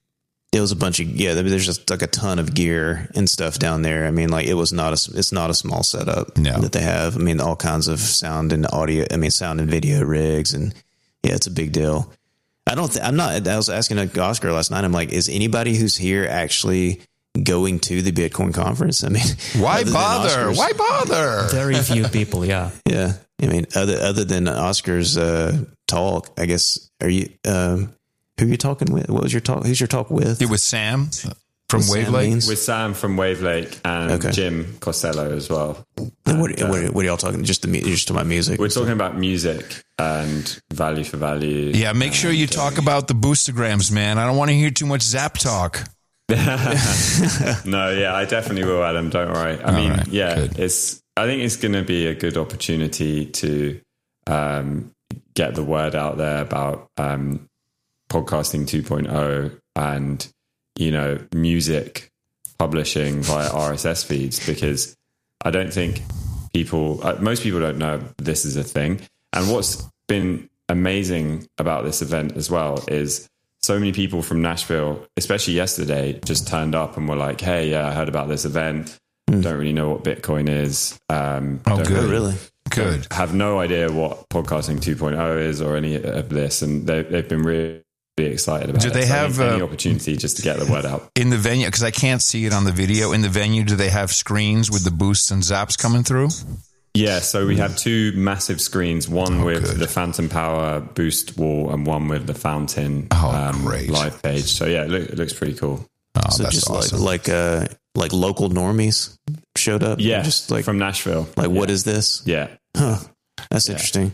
It was a bunch of yeah. There's just like a ton of gear and stuff down there. I mean, like it was not a it's not a small setup No. that they have. I mean, all kinds of sound and audio. I mean, sound and video rigs, and yeah, it's a big deal. I don't. Th- I'm not. I was asking Oscar last night. I'm like, is anybody who's here actually going to the Bitcoin conference. I mean, why other than bother? Oscars- Why bother? Very few people, yeah. Yeah, I mean, other other than Oscar's uh, talk, I guess. Are you? Um, who are you talking with? What was your talk? Who's your talk with? It was Sam from With Sam Wavelake. Beans? With Sam from Wavelake and Okay. Jim Costello as well. And what, And, uh, what, what are y'all talking? Just the mu- you're just talking about music. We're talking about music and value for value. Yeah, make sure you talk about the boostergrams, man. I don't want to hear too much Zap talk. No, yeah, I definitely will, Adam. Don't worry. I mean, right, yeah, good. it's. I think it's going to be a good opportunity to um, get the word out there about um, podcasting two point oh and you know music publishing via R S S feeds, because I don't think people, uh, most people don't know this is a thing. And what's been amazing about this event as well is so many people from Nashville, especially yesterday, just turned up and were like, hey, yeah, I heard about this event. Mm. Don't really know what Bitcoin is. Um, Oh, don't good. Oh, really? Good. have no idea what podcasting two point oh is or any of this. And they, they've been really, really excited about Do it. they So I have, think any uh, opportunity just to get the word out? In the venue, because I can't see it on the video, in the venue, do they have screens with the boosts and zaps coming through? Yeah, so we have two massive screens, one Oh, with good. the Phantom Power boost wall and one with the Fountain Oh, great. live page. So yeah, it, look, it looks pretty cool. Oh, So that's just awesome. like like uh like local normies showed up. Yeah, just like from Nashville. like what Yeah. is this? Yeah. Huh. That's Yeah. interesting.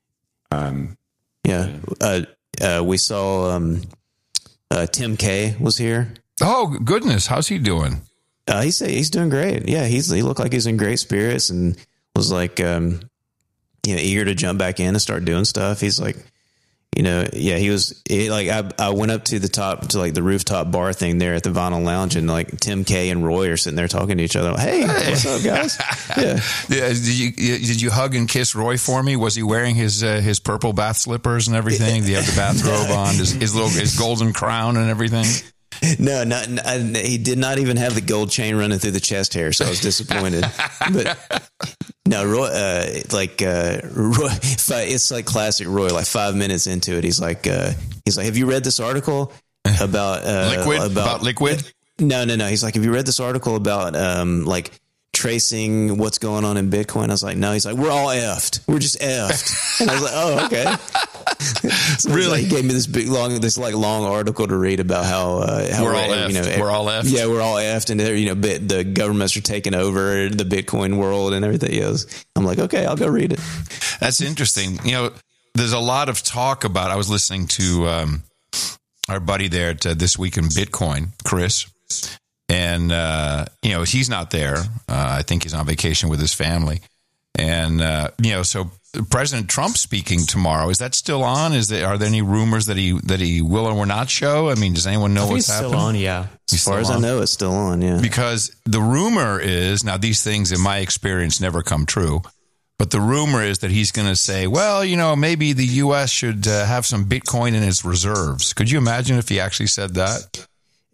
Um, Yeah. Uh, uh, we saw um, uh, Tim K was here. Oh, goodness. How's he doing? Uh, he said he's doing great. Yeah, he's he looked like he's in great spirits and was like, um, you know, eager to jump back in and start doing stuff. He's like, you know, yeah, he was he, like, I I went up to the top to like the rooftop bar thing there at the Vinyl Lounge, and like Tim K and Roy are sitting there talking to each other. Like, hey, what's up, guys? Yeah, Yeah, did you did you hug and kiss Roy for me? Was he wearing his uh, his purple bath slippers and everything? Did he have the bathrobe on? His, his little his golden crown and everything? no, not I, he did not even have the gold chain running through the chest hair, so I was disappointed. But no, Roy, uh, like uh, Roy, it's like classic Roy. Like five minutes into it, he's like, uh, he's like, "Have you read this article about uh, Liquid? About liquid? No, no, no. He's like, "Have you read this article about um, like tracing what's going on in Bitcoin?" I was like, "No." He's like, "We're all effed. We're just effed." And I was like, "Oh, okay." So Really? like, he gave me this big long, this like long article to read about how, uh, how We're all you know, effed. We're all effed. Yeah, we're all effed, and they're, you know, bit, the governments are taking over the Bitcoin world and everything else. I'm like, okay, I'll go read it. That's interesting. You know, there's a lot of talk about. I was listening to um, our buddy there at uh, This Week in Bitcoin, Chris, and uh, you know he's not there. Uh, I think he's on vacation with his family, and uh, you know so. President Trump speaking tomorrow. Is that still on? Is there are there any rumors that he that he will or will not show? I mean, does anyone know I think what's it's happening? still on, yeah. As far as I know, it's still on. Yeah. Because the rumor is, now these things in my experience never come true, but the rumor is that he's going to say, well, you know, maybe the U S should uh, have some Bitcoin in its reserves. Could you imagine if he actually said that?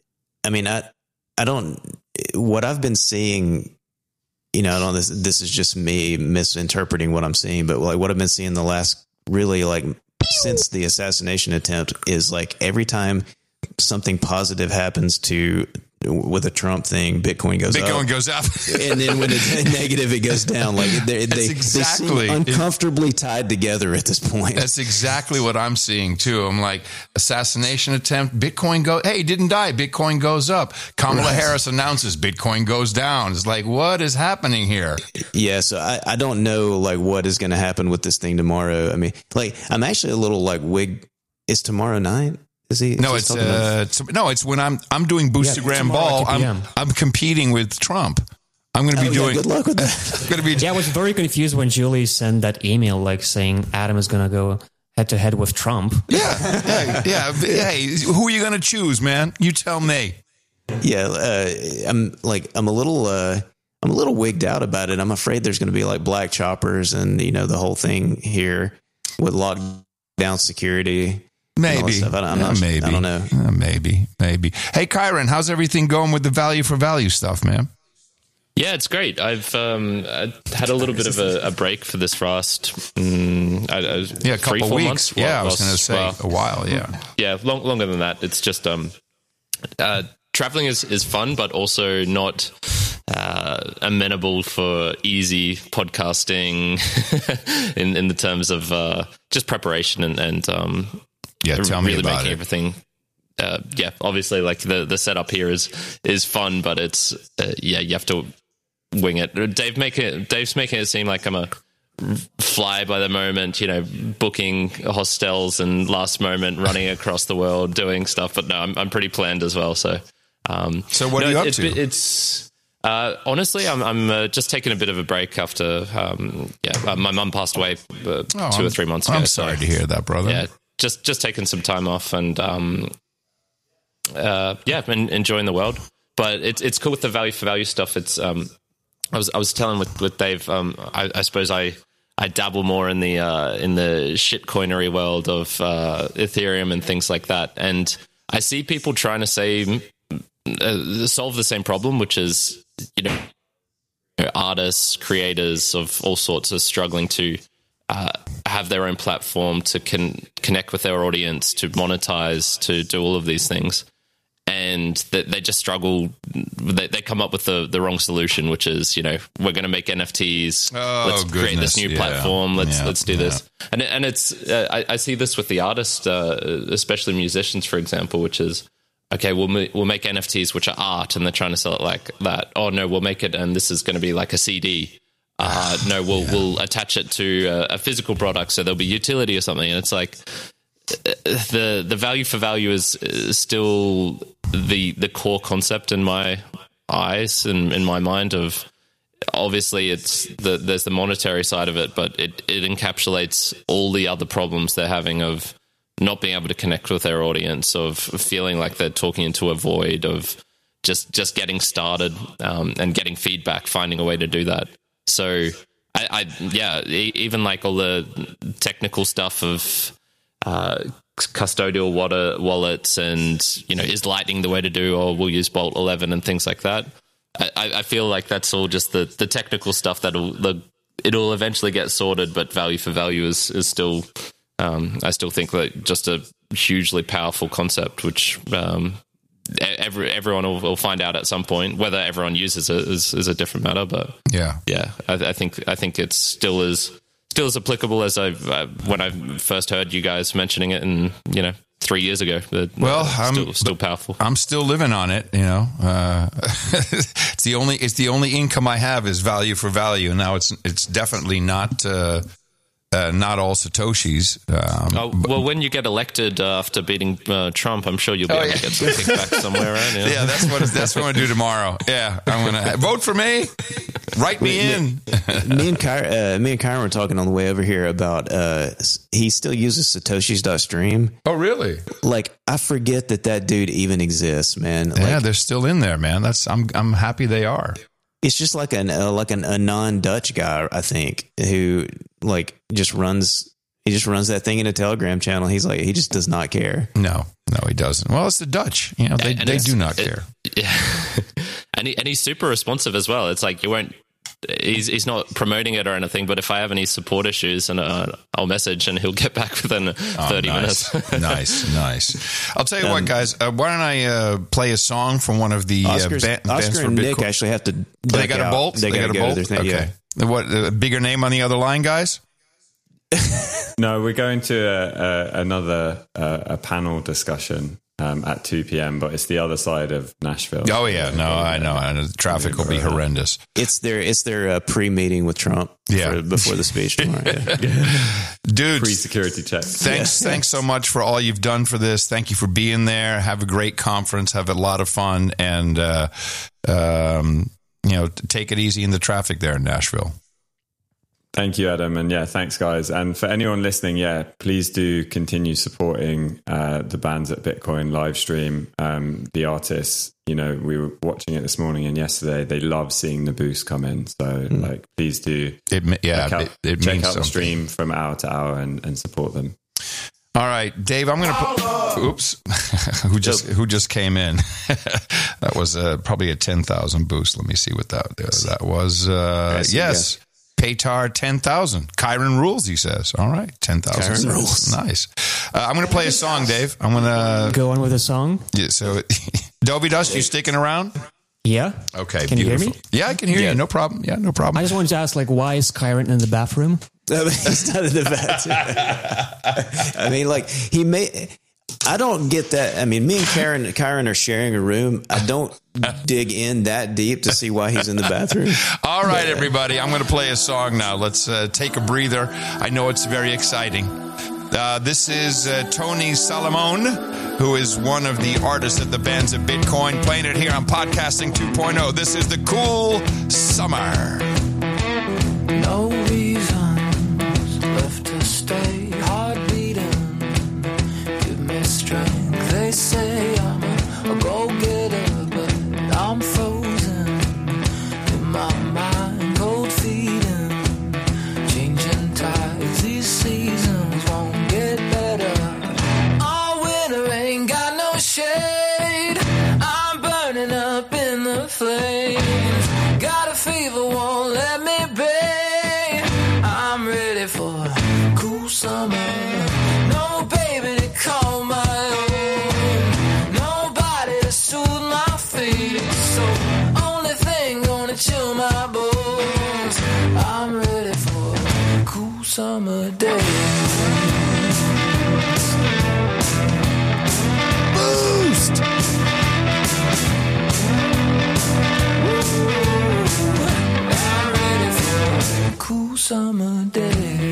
I mean, I, I don't, what I've been seeing, you know, I don't, this, this is just me misinterpreting what I'm seeing, but like what I've been seeing the last really like since the assassination attempt is like every time something positive happens to with a Trump thing, Bitcoin goes Bitcoin up. goes up. And then when it's negative, it goes down. Like they, That's they, exactly. they seem uncomfortably tied together at this point. That's exactly what I'm seeing too. I'm like, assassination attempt, Bitcoin go. Hey, he didn't die. Bitcoin goes up. Kamala Right. Harris announces Bitcoin goes down. It's like, what is happening here? Yeah, so I, I don't know like what is going to happen with this thing tomorrow. I mean, like I'm actually a little like wig. Is tomorrow night? Is he? No, is it's he talking about- uh, it's, no, it's when I'm I'm doing Boostergram tomorrow Ball. at two I'm p.m. I'm competing with Trump. I'm going to be Oh, yeah, doing. good luck with that. Going to be. Yeah, I was very confused when Julie sent that email, like saying Adam is going to go head to head with Trump. Yeah, yeah, yeah. Hey, who are you going to choose, man? You tell me. Yeah, uh, I'm like I'm a little uh, I'm a little wigged out about it. I'm afraid there's going to be like black choppers and you know the whole thing here with lockdown security. and all that Maybe. stuff. I don't, I'm Yeah, not, maybe. I don't know. Uh, maybe. Maybe. Hey, Kyron, how's everything going with the value for value stuff, man? Yeah, it's great. I've um, I had a little bit of a, a break for this last, mm, I, I, Yeah, a three, couple four weeks. months. Yeah, I was whilst- going to say well, a while. Yeah. yeah, long, longer than that. It's just um, uh, traveling is, is fun, but also not uh, amenable for easy podcasting in in the terms of uh, just preparation and, and um, yeah, tell me really about making it. everything. Uh, yeah, obviously, like the, the setup here is is fun, but it's uh, yeah, you have to wing it. Dave make it. Dave's making it seem like I'm a fly by the moment, you know, booking hostels and last moment running across the world doing stuff. But no, I'm I'm pretty planned as well. So, um, so what no, are you up it, to? It, it's uh, honestly, I'm I'm uh, just taking a bit of a break after um, yeah, uh, my mum passed away uh, Oh, two I'm- or three months ago. I'm sorry so, to hear that, brother. Yeah, just just taking some time off and. Um, Uh, yeah, and enjoying the world, but it's it's cool with the value for value stuff. It's um, I was I was telling with with Dave. Um, I, I suppose I, I dabble more in the uh, in the shitcoinery world of uh, Ethereum and things like that, and I see people trying to say uh, solve the same problem, which is you know artists, creators of all sorts are struggling to uh, have their own platform to con- connect with their audience, to monetize, to do all of these things. And that they just struggle. They, they come up with the, the wrong solution, which is, you know, we're going to make N F Ts. Oh, let's create goodness, this new yeah. platform. Let's Yeah, let's do this. And and it's uh, I, I see this with the artists, uh, especially musicians, for example, which is okay. We'll ma- we'll make N F Ts which are art, and they're trying to sell it like that. Oh no, we'll make it, and this is going to be like a C D. Uh, no, we'll yeah. we'll attach it to a, a physical product, so there'll be utility or something. And it's like the the value for value is, is still the the core concept in my eyes and in my mind. Of obviously it's the there's the monetary side of it, but it it encapsulates all the other problems they're having of not being able to connect with their audience, of feeling like they're talking into a void, of just just getting started um, and getting feedback, finding a way to do that. So I, I yeah, even like all the technical stuff of uh, custodial water wallets and, you know, is Lightning the way to do, or we'll use Bolt eleven and things like that. I, I feel like that's all just the, the technical stuff that'll the, it'll eventually get sorted, but value for value is, is still, um, I still think that just a hugely powerful concept, which um, every, everyone will, will find out at some point. Whether everyone uses it is, is a different matter, but yeah, yeah, I, I think I think it's still as still as applicable as I uh, when I first heard you guys mentioning it, in you know three years ago. But, well, uh, I'm still, still powerful. I'm still living on it. You know, uh, it's the only it's the only income I have is value for value. Now it's it's definitely not. Uh, Uh, not all Satoshis. Um, oh, well, when you get elected uh, after beating uh, Trump, I'm sure you'll be oh, able yeah. to get some kickback somewhere around. Yeah, yeah that's what that's what I'm gonna do tomorrow. Yeah, I'm gonna vote for me. Write me in. me and Kyra, uh, me and Kyra were talking on the way over here about uh, he still uses Satoshis.stream. Oh, really? Like, I forget that that dude even exists, man. Yeah, like, they're still in there, man. That's I'm I'm happy they are. It's just like an uh, like an, a non-Dutch guy, I think, who like just runs. He just runs that thing in a Telegram channel. He's like, he just does not care. No, no, he doesn't. Well, it's the Dutch. You know, they And they it's- do not it- care. Yeah, and he, and he's super responsive as well. It's like you won't. He's he's not promoting it or anything, but if I have any support issues, and uh, I'll message and he'll get back within thirty oh, nice. minutes. nice, nice. I'll tell you um, what, guys. Uh, why don't I uh, play a song from one of the uh, Oscar's, ba- bands Oscar for and Bitcoin? Nick actually have to. They got a out. bolt. They, they got got a go bolt. to their thing, Okay. Yeah. What a bigger name on the other line, guys? No, we're going to a, a, another uh, a panel discussion um, at two p.m., but it's the other side of Nashville. Oh yeah, no, I know. I know. The traffic will be horrendous. It's their it's their uh, pre-meeting with Trump. Yeah. for, before the speech tomorrow. Yeah. Dude, Pre-security check. Thanks, thanks so much for all you've done for this. Thank you for being there. Have a great conference. Have a lot of fun, and uh, um, you know, take it easy in the traffic there in Nashville. Thank you, Adam. And yeah, thanks, guys. And for anyone listening, yeah, please do continue supporting uh, the bands at Bitcoin live stream. Um, the artists, you know, we were watching it this morning and yesterday. They love seeing the boost come in. So, mm. like, please do it, yeah, check out, it, it check means out the something. stream from hour to hour and, and support them. All right, Dave, I'm going to put, oops, who just, who just came in? That was uh, probably a ten thousand boost. Let me see what that, uh, that was. Uh, yes. Paytar ten thousand. Kyron rules, he says. All right, ten thousand. Kyron rules. Nice. Uh, I'm going to play a song, Dave. I'm going to Go on with the song. Yeah, so, Dobie Dust, you sticking around? Yeah. Okay, Can you hear beautiful. me? Yeah, I can hear Yeah. you. No problem. Yeah, no problem. I just wanted to ask, like, why is Kyron in the bathroom? He's not in the bathroom. I mean, like he may. I don't get that. I mean, me and Karen, Kyron are sharing a room. I don't dig in that deep to see why he's in the bathroom. All right, everybody. I'm going to play a song now. Let's uh, take a breather. I know it's very exciting. Uh, this is uh, Tony Salomon, who is one of the artists at the Bands of Bitcoin, playing it here on Podcasting two point oh. This is the Cool Summer. No reasons left to stay, heart beating, give me strength. They say I'm a, a go-getter, but I'm frozen in my mind, cold feeding, changing tides. These seasons won't get better. All winter ain't got no shade. I'm burning up in the flames. Got a fever, won't let me be. I'm ready for a cool summer. No baby to call my own. Nobody to soothe my feet. So only thing gonna chill my bones. I'm ready for a cool summer day. Boost! I'm ready for a cool summer day.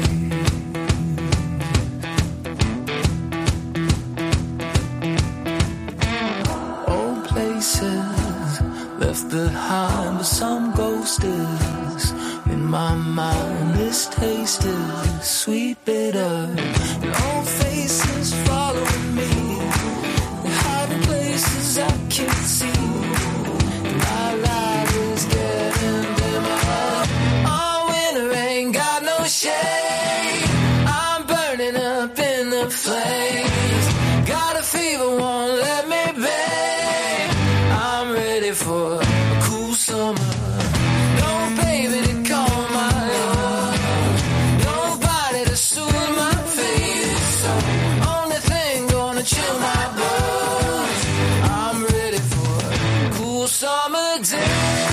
Old places left behind, but some ghost is in my mind. This taste is sweet bitter, and old faces following me, hiding places I can't see. My light is getting dimmer. All winter ain't got no shade. I'm burning up in the flames. Got a fever, won't let me be. I'm ready for a cool summer. No baby to call my own. Nobody to soothe my face. So only thing gonna chill my bones. I'm ready for a cool summer day.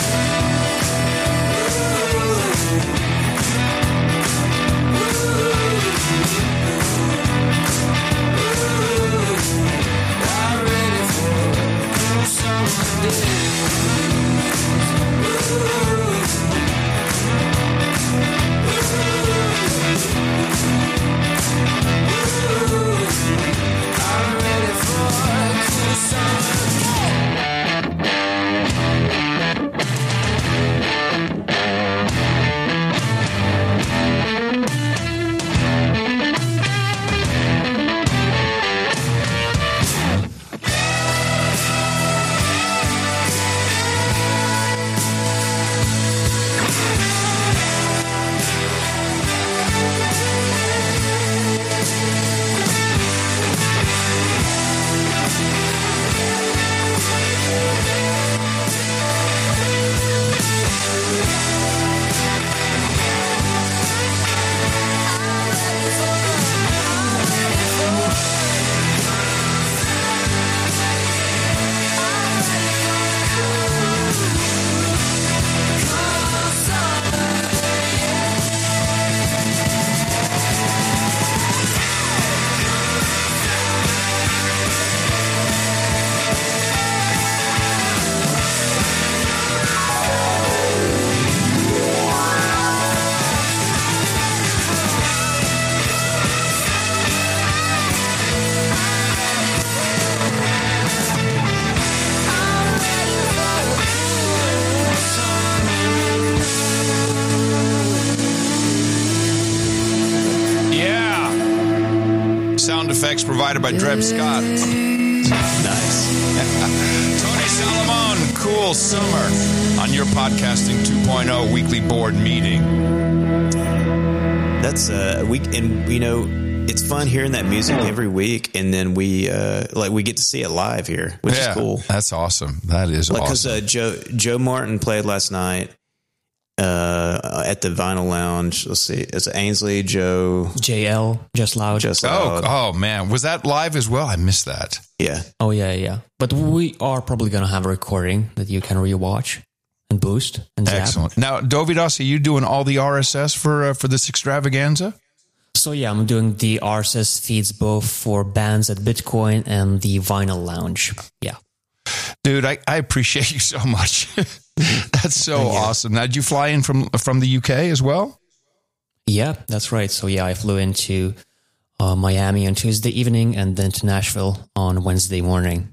I'm ready for a cool summer day. I'm ready for a cool summer day. Sound effects provided by Dreb Scott. Nice. Tony Salomon, Cool Summer, on your Podcasting two point oh weekly board meeting. That's uh we and you know it's fun hearing that music every week, and then we uh like we get to see it live here, which Yeah, is cool. That's awesome. That is Like because awesome. uh, Joe Joe Martin played last night, uh, at the Vinyl Lounge. Let's see, it's Ainsley, Joe, J L, Just Loud. Just Oh, Loud. oh man, was that live as well? I missed that. Yeah. Oh yeah, yeah. But we are probably gonna have a recording that you can rewatch and boost and zap. Excellent. Now, Dovydas, are you doing all the R S S for uh, for this extravaganza? So yeah, I'm doing the R S S feeds both for bands at Bitcoin and the Vinyl Lounge. Yeah. Dude, I, I appreciate you so much. That's so awesome. Now, did you fly in from from the U K as well? Yeah, that's right. So yeah, I flew into uh, Miami on Tuesday evening and then to Nashville on Wednesday morning.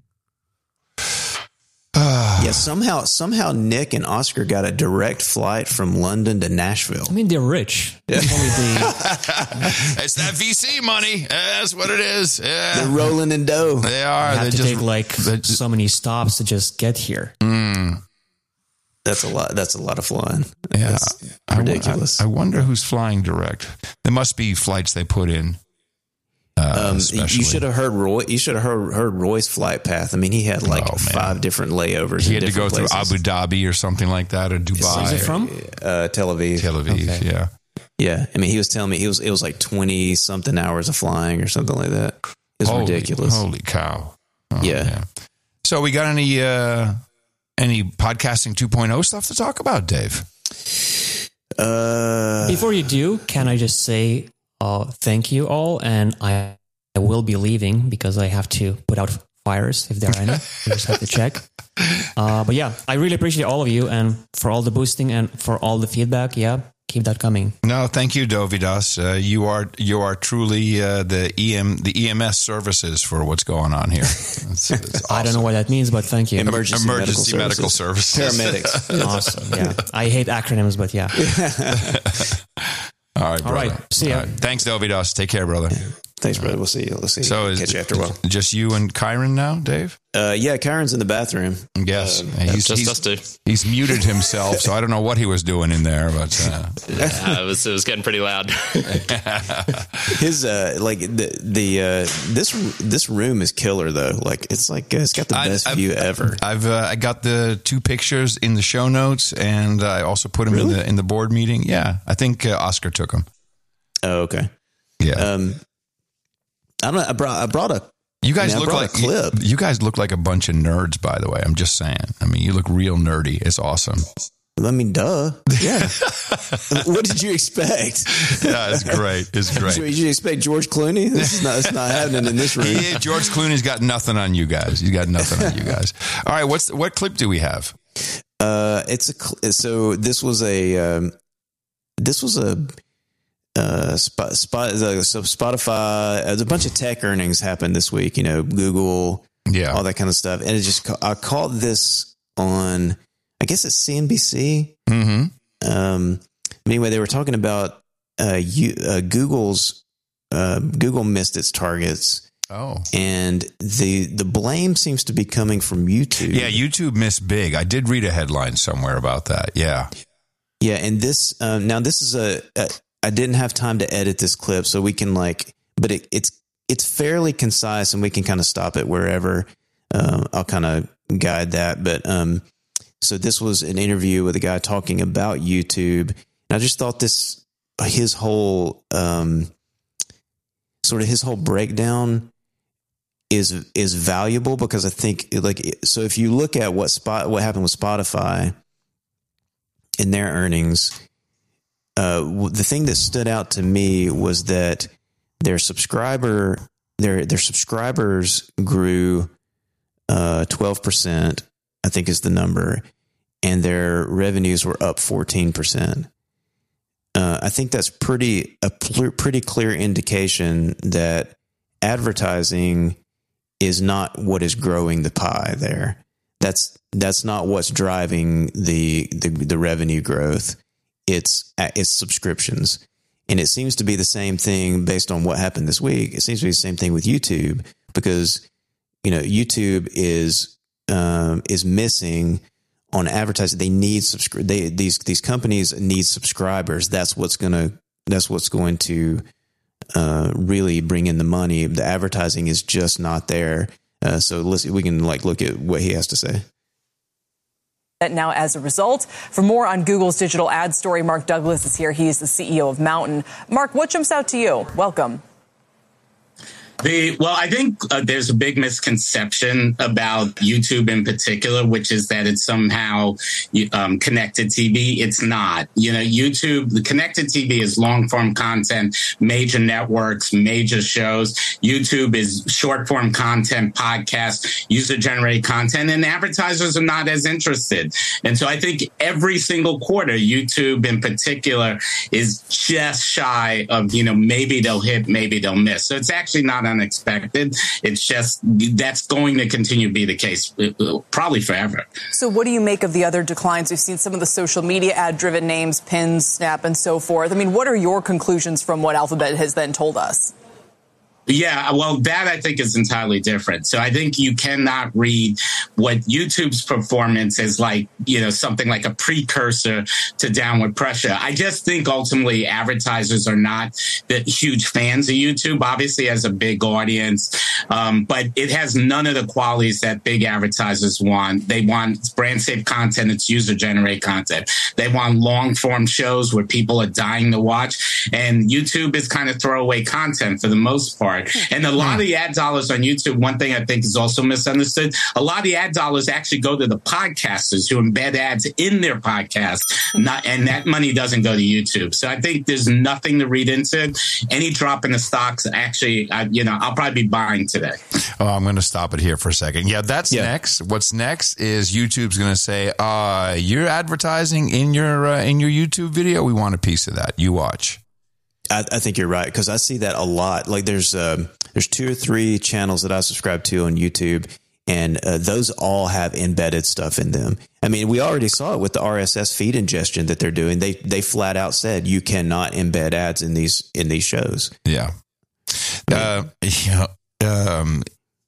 Yeah, somehow somehow Nick and Oscar got a direct flight from London to Nashville. I mean, they're rich. Yeah. Probably the, It's that V C money. That's what it is. Yeah. They're rolling in dough. They are. they have They to just, take like just- so many stops to just get here. Mm, That's a lot. That's a lot of flying. yeah. That's I, ridiculous. I, I wonder who's flying direct. There must be flights they put in. Uh, Um, especially. you should have heard Roy. You should have heard, heard Roy's flight path. I mean, he had like Oh, man. five different layovers. He in had to go different through places. Abu Dhabi or something like that, or Dubai. Where's it or from? uh, Tel Aviv. Tel Aviv. Okay. Yeah. Yeah, I mean, he was telling me he was it was like twenty something hours of flying or something like that. It's Holy- ridiculous. Holy cow. Oh, Yeah. man. So we got any uh, any podcasting two point oh stuff to talk about, Dave? Uh, Before you do, can I just say uh, thank you all, and I, I will be leaving because I have to put out fires if there are any. I just have to check. Uh, but yeah, I really appreciate all of you and for all the boosting and for all the feedback. Yeah, keep that coming. No, thank you, Dovydas. Uh, you are you are truly uh, the E M the E M S services for what's going on here. It's, it's I don't know what that means, but thank you. Emergency, Emergency medical medical, services. paramedics. Awesome. Yeah, I hate acronyms, but yeah. All right, brother. All right, see ya. All right. Thanks, Dovydas. Take care, brother. Thanks, brother. We'll see you. We'll see you. So is Catch you after a while. just you and Kyron now, Dave? Uh, yeah, Kyron's in the bathroom. Yes, Um, he's, just he's, us two. he's muted himself, so I don't know what he was doing in there, but uh, Uh, it was it was getting pretty loud. His uh, like the the uh, this this room is killer though. Like it's like uh, it's got the I- best I've- view ever. I've uh, I got the two pictures in the show notes, and I also put them in the in the board meeting. Yeah, I think uh, Oscar took them. Oh, okay. Yeah, Um, I don't know. I brought I brought a you guys I mean, I look brought like a clip. You, you guys look like a bunch of nerds. By the way, I'm just saying. I mean, you look real nerdy. It's awesome. I mean, duh. Yeah. What did you expect? Yeah, it's great. It's great. Did you expect George Clooney? This is not. It's not happening in this room. Yeah, George Clooney's got nothing on you guys. He's got nothing on you guys. All right, what's what clip do we have? Uh, it's a cl- so this was a um, this was a uh spot spot uh, so Spotify. Uh, there's a bunch of tech earnings happened this week. You know, Google, Yeah. all that kind of stuff. And it just ca- I caught this on. I guess it's C N B C. Mm-hmm. Um, anyway, they were talking about uh, you, uh Google's uh, Google missed its targets. Oh. And the the blame seems to be coming from YouTube. Yeah, YouTube missed big. I did read a headline somewhere about that. Yeah. Yeah, and this um, now this is a, a I didn't have time to edit this clip, so we can like, but it, it's it's fairly concise, and we can kind of stop it wherever. Um, I'll kind of guide that, but um, so this was an interview with a guy talking about YouTube, and I just thought this his whole um, sort of his whole breakdown is is valuable because I think like so if you look at what spot what happened with Spotify in their earnings, uh, the thing that stood out to me was that their subscriber their their subscribers grew uh, twelve percent, I think is the number, and their revenues were up fourteen percent. Uh, I think that's pretty a pl- pretty clear indication that advertising is not what is growing the pie there. That's that's not what's driving the the, the revenue growth. It's it's subscriptions, and it seems to be the same thing based on what happened this week. It seems to be the same thing with YouTube because you know YouTube is um, is missing on advertising. They need subscri- they these these companies need subscribers. That's what's gonna that's what's going to uh, really bring in the money. The advertising is just not there. Uh, so let's we can like look at what he has to say. now as a result. For more on Google's digital ad story, Mark Douglas is here. He is the C E O of Mountain. Mark, what jumps out to you? Welcome. The, well, I think uh, there's a big misconception about YouTube in particular, which is that it's somehow um, connected T V. It's not. You know, YouTube, the connected T V is long form content, major networks, major shows. YouTube is short form content, podcasts, user generated content, and advertisers are not as interested. And so I think every single quarter, YouTube in particular is just shy of, you know, maybe they'll hit, maybe they'll miss. So it's actually not unexpected. It's just that's going to continue to be the case probably forever. So what do you make of the other declines? We've seen some of the social media ad-driven names, Pins, Snap, and so forth. I mean, what are your conclusions from what Alphabet has then told us? Yeah, well, that I think is entirely different. So I think you cannot read what YouTube's performance is like, you know, something like a precursor to downward pressure. I just think ultimately advertisers are not the huge fans of YouTube, obviously has a big audience, um, but it has none of the qualities that big advertisers want. They want brand safe content. It's user generated content. They want long form shows where people are dying to watch. And YouTube is kind of throwaway content for the most part. And a lot of the ad dollars on YouTube, one thing I think is also misunderstood, a lot of the ad dollars actually go to the podcasters who embed ads in their podcast, not, and that money doesn't go to YouTube. So I think there's nothing to read into it. Any drop in the stocks, actually, I, you know, I'll probably be buying today. Oh, I'm going to stop it here for a second. Yeah, that's Yeah. next. What's next is YouTube's going to say, uh, you're advertising in your uh, in your YouTube video. We want a piece of that. You watch. I, I think you're right, because I see that a lot. Like there's um, there's two or three channels that I subscribe to on YouTube, and uh, those all have embedded stuff in them. I mean, we already saw it with the R S S feed ingestion that they're doing. They they flat out said you cannot embed ads in these in these shows. Yeah. Uh, yeah. Um,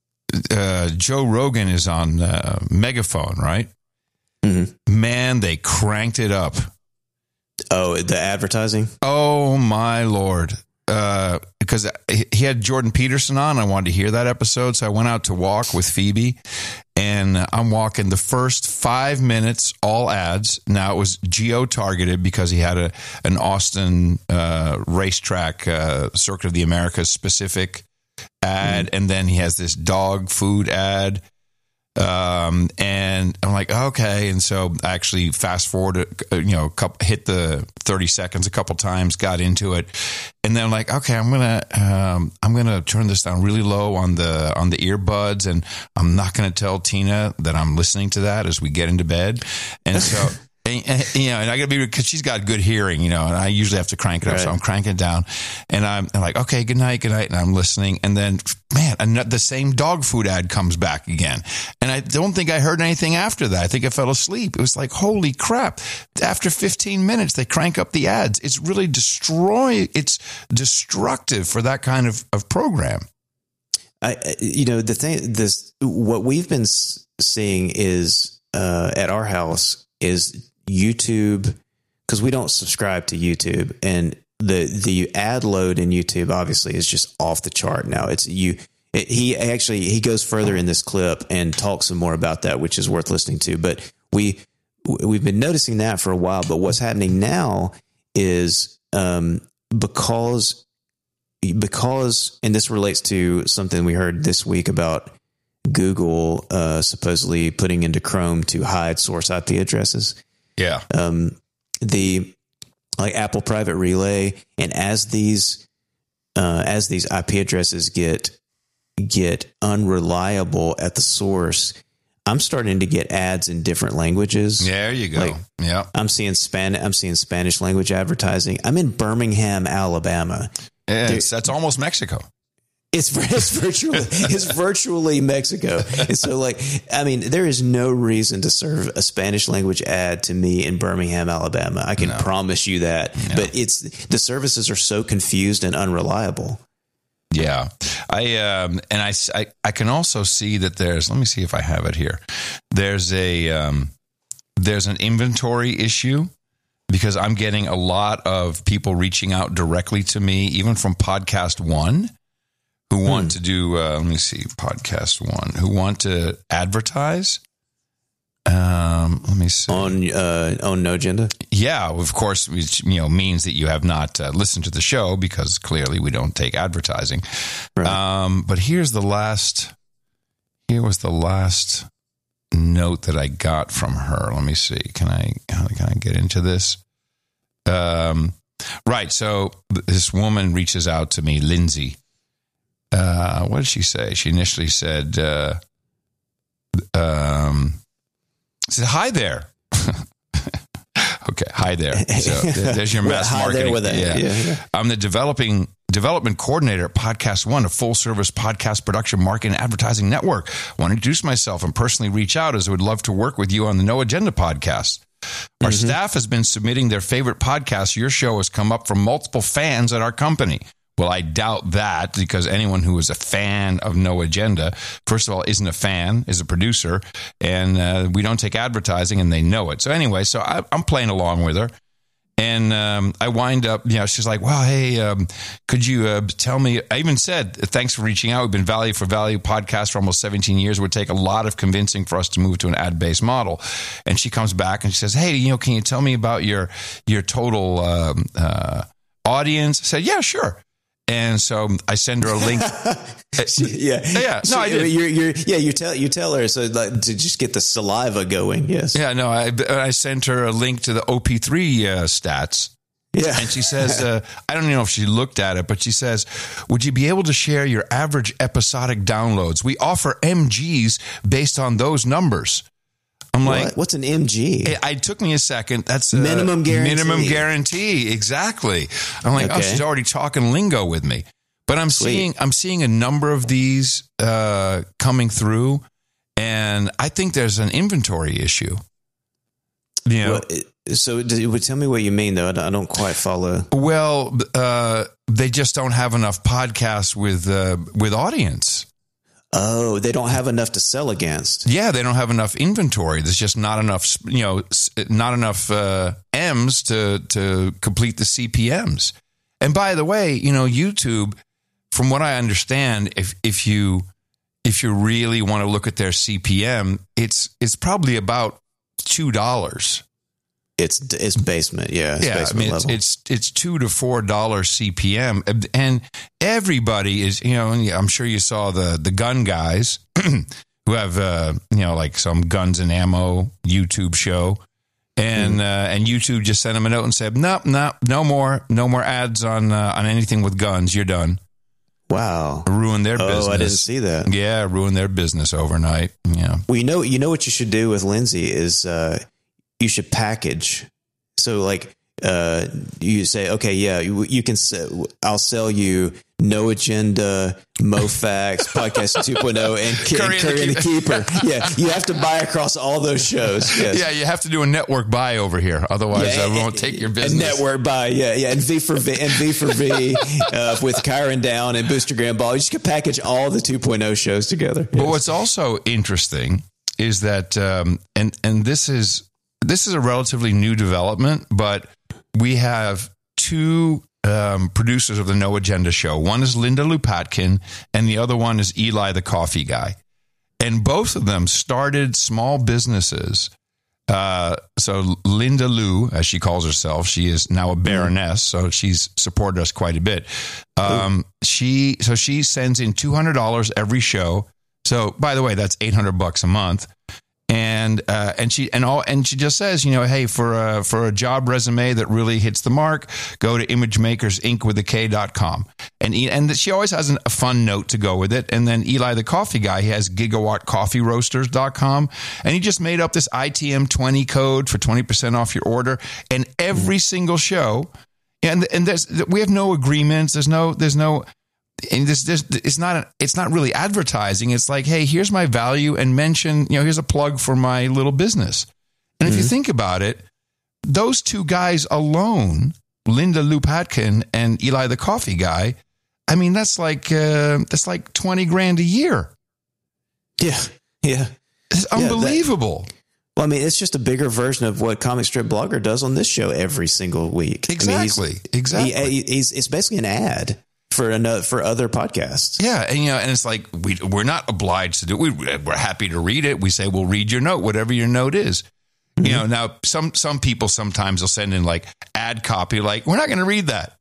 uh, Joe Rogan is on uh, Megaphone, right? Mm-hmm. Man, they cranked it up. Oh, the advertising? Oh, my Lord. Uh, because he had Jordan Peterson on. I wanted to hear that episode. So I went out to walk with Phoebe, and I'm walking the first five minutes, all ads. Now it was geo-targeted because he had a an Austin uh, racetrack, uh, Circuit of the Americas specific ad. Mm-hmm. And then he has this dog food ad. Um, and I'm like, okay. And so I actually fast forward, you know, couple, hit the thirty seconds a couple times, got into it. And then I'm like, okay, I'm going to, um, I'm going to turn this down really low on the, on the earbuds. And I'm not going to tell Tina that I'm listening to that as we get into bed. And so, and, and, you know, and I gotta be, cause she's got good hearing, you know, and I usually have to crank it up. Right. So I'm cranking it down, and I'm, I'm like, okay, good night, good night. And I'm listening. And then, man, and the same dog food ad comes back again. And I don't think I heard anything after that. I think I fell asleep. It was like, holy crap. After fifteen minutes, they crank up the ads. It's really destroy. It's destructive for that kind of, of program. I, you know, the thing, this, what we've been seeing is, uh, at our house is YouTube, because we don't subscribe to YouTube, and the the ad load in YouTube obviously is just off the chart now. It's you. It, he actually he goes further in this clip and talks some more about that, which is worth listening to. But we we've been noticing that for a while. But what's happening now is um, because because and this relates to something we heard this week about Google uh, supposedly putting into Chrome to hide source I P addresses. Yeah. Um, the like Apple Private Relay, and as these uh, as these I P addresses get get unreliable at the source, I'm starting to get ads in different languages. There you go. Like, yeah. I'm seeing Span I'm seeing Spanish language advertising. I'm in Birmingham, Alabama. Yeah, that's almost Mexico. It's, it's virtually it's virtually Mexico. And so, like, I mean, there is no reason to serve a Spanish language ad to me in Birmingham, Alabama. I can no. promise you that. No. But it's the services are so confused and unreliable. Yeah, I um, and I, I I can also see that there's. Let me see if I have it here. There's a um, there's an inventory issue, because I'm getting a lot of people reaching out directly to me, even from Podcast One, who want hmm. to do, uh, let me see, Podcast One, who want to advertise. Um, let me see. On uh, on No Agenda? Yeah, of course, which you know means that you have not uh, listened to the show because clearly we don't take advertising. Right. Um, but here's the last. Here was the last note that I got from her. Let me see. Can I how can I get into this? Um, right. So this woman reaches out to me, Lindsay. Uh, what did she say? She initially said, uh, um, said, hi there. Okay, hi there. So there's your mass Hi marketing. there with that. Yeah. Yeah, yeah. I'm the developing development coordinator at Podcast One, a full service podcast production marketing and advertising network. I want to introduce myself and personally reach out as I would love to work with you on the No Agenda podcast. Our Mm-hmm. staff has been submitting their favorite podcasts. Your show has come up from multiple fans at our company. Well, I doubt that because anyone who is a fan of No Agenda, first of all, isn't a fan, is a producer, and uh, we don't take advertising, and they know it. So anyway, so I, I'm playing along with her, and um, I wind up, you know, she's like, well, hey, um, could you uh, tell me, I even said, thanks for reaching out. We've been Value for Value podcast for almost seventeen years. It would take a lot of convincing for us to move to an ad-based model. And she comes back and she says, hey, you know, can you tell me about your, your total um, uh, audience? I said, yeah, sure. And so I send her a link. yeah, yeah. No, I did. You're, you're, yeah, you tell you tell her so like, to just get the saliva going. Yes. Yeah. No, I I sent her a link to the O P three uh, stats. Yeah. And she says, uh, I don't even know if she looked at it, but she says, would you be able to share your average episodic downloads? We offer M Gs based on those numbers. I'm What? like, what's an M G? It, it took me a second. That's a Minimum guarantee. Minimum guarantee. Exactly. I'm like, oh, Okay. she's already talking lingo with me. But I'm Sweet. seeing, I'm seeing a number of these uh, coming through, and I think there's an inventory issue. You know, Well, it- so d- would tell me what you mean though. I don't, I don't quite follow. well, uh, they just don't have enough podcasts with uh, with audience. Oh, they don't have enough to sell against. Yeah, they don't have enough inventory. There's just not enough, you know, s- not enough uh, M's to to complete the C P Ms. And by the way, you know, YouTube, from what I understand, if if you if you really want to look at their C P M, it's it's probably about two dollars. It's it's basement. Yeah, it's Yeah, I basement mean, it's, level. it's it's two to four dollars C P M, and everybody is, you know. And I'm sure you saw the the gun guys who have, uh, you know, like some guns and ammo YouTube show, and uh, and YouTube just sent them a note and said, no, no, no more, no more ads on uh, on anything with guns. You're done. Wow, Ruin their oh, business. I didn't see that. Yeah, ruin their business overnight. Yeah. Well, you know, you know what you should do with Lindsay is uh, you should package. So, like, uh, you say, okay, yeah, you, you can. Sell, I'll sell you No Agenda, MoFax, Podcast two point oh, and Curry Curry, and and the the Keeper. Yeah, you have to buy across all those shows. Yes. Yeah, you have to do a network buy over here, otherwise Yeah, I won't take your business. And network buy, yeah, yeah, and V for V, and V for V uh, with Kyron Down and Booster Graham Ball. You just could package all the two point oh shows together. But what's also interesting is that, um, and and this is this is a relatively new development, but we have two um, producers of the No Agenda show. One is Linda Lupatkin, and the other one is Eli the Coffee Guy. And both of them started small businesses. Uh, so Linda Lou, as she calls herself, she is now a baroness, so she's supported us quite a bit. Um, she so she sends in two hundred dollars every show. So, by the way, that's eight hundred bucks a month. And uh, and she and all and she just says, you know, hey, for a for a job resume that really hits the mark, go to imagemakers inc with a K dot com. And and she always has an, a fun note to go with it. And then Eli the Coffee Guy, he has gigawatt coffee roasters dot com, and he just made up this I T M twenty code for twenty percent off your order. And every single show, and and there's we have no agreements. There's no there's no. And this, this, it's not, it's not really advertising. It's like, hey, here's my value, and mention, you know, here's a plug for my little business. And mm-hmm. if you think about it, those two guys alone, Linda Lupatkin and Eli the Coffee Guy, I mean, that's like, uh, that's like twenty grand a year. Yeah. Yeah. It's unbelievable. Yeah, that, well, I mean, it's just a bigger version of what Comic Strip Blogger does on this show every single week. Exactly. I mean, he's, exactly. He, he's, it's basically an ad for another for other podcasts. Yeah, and you know, and it's like we we're not obliged to do. We we're happy to read it. We say we'll read your note, whatever your note is. Mm-hmm. You know, now some some people sometimes will send in like ad copy, like we're not going to read that.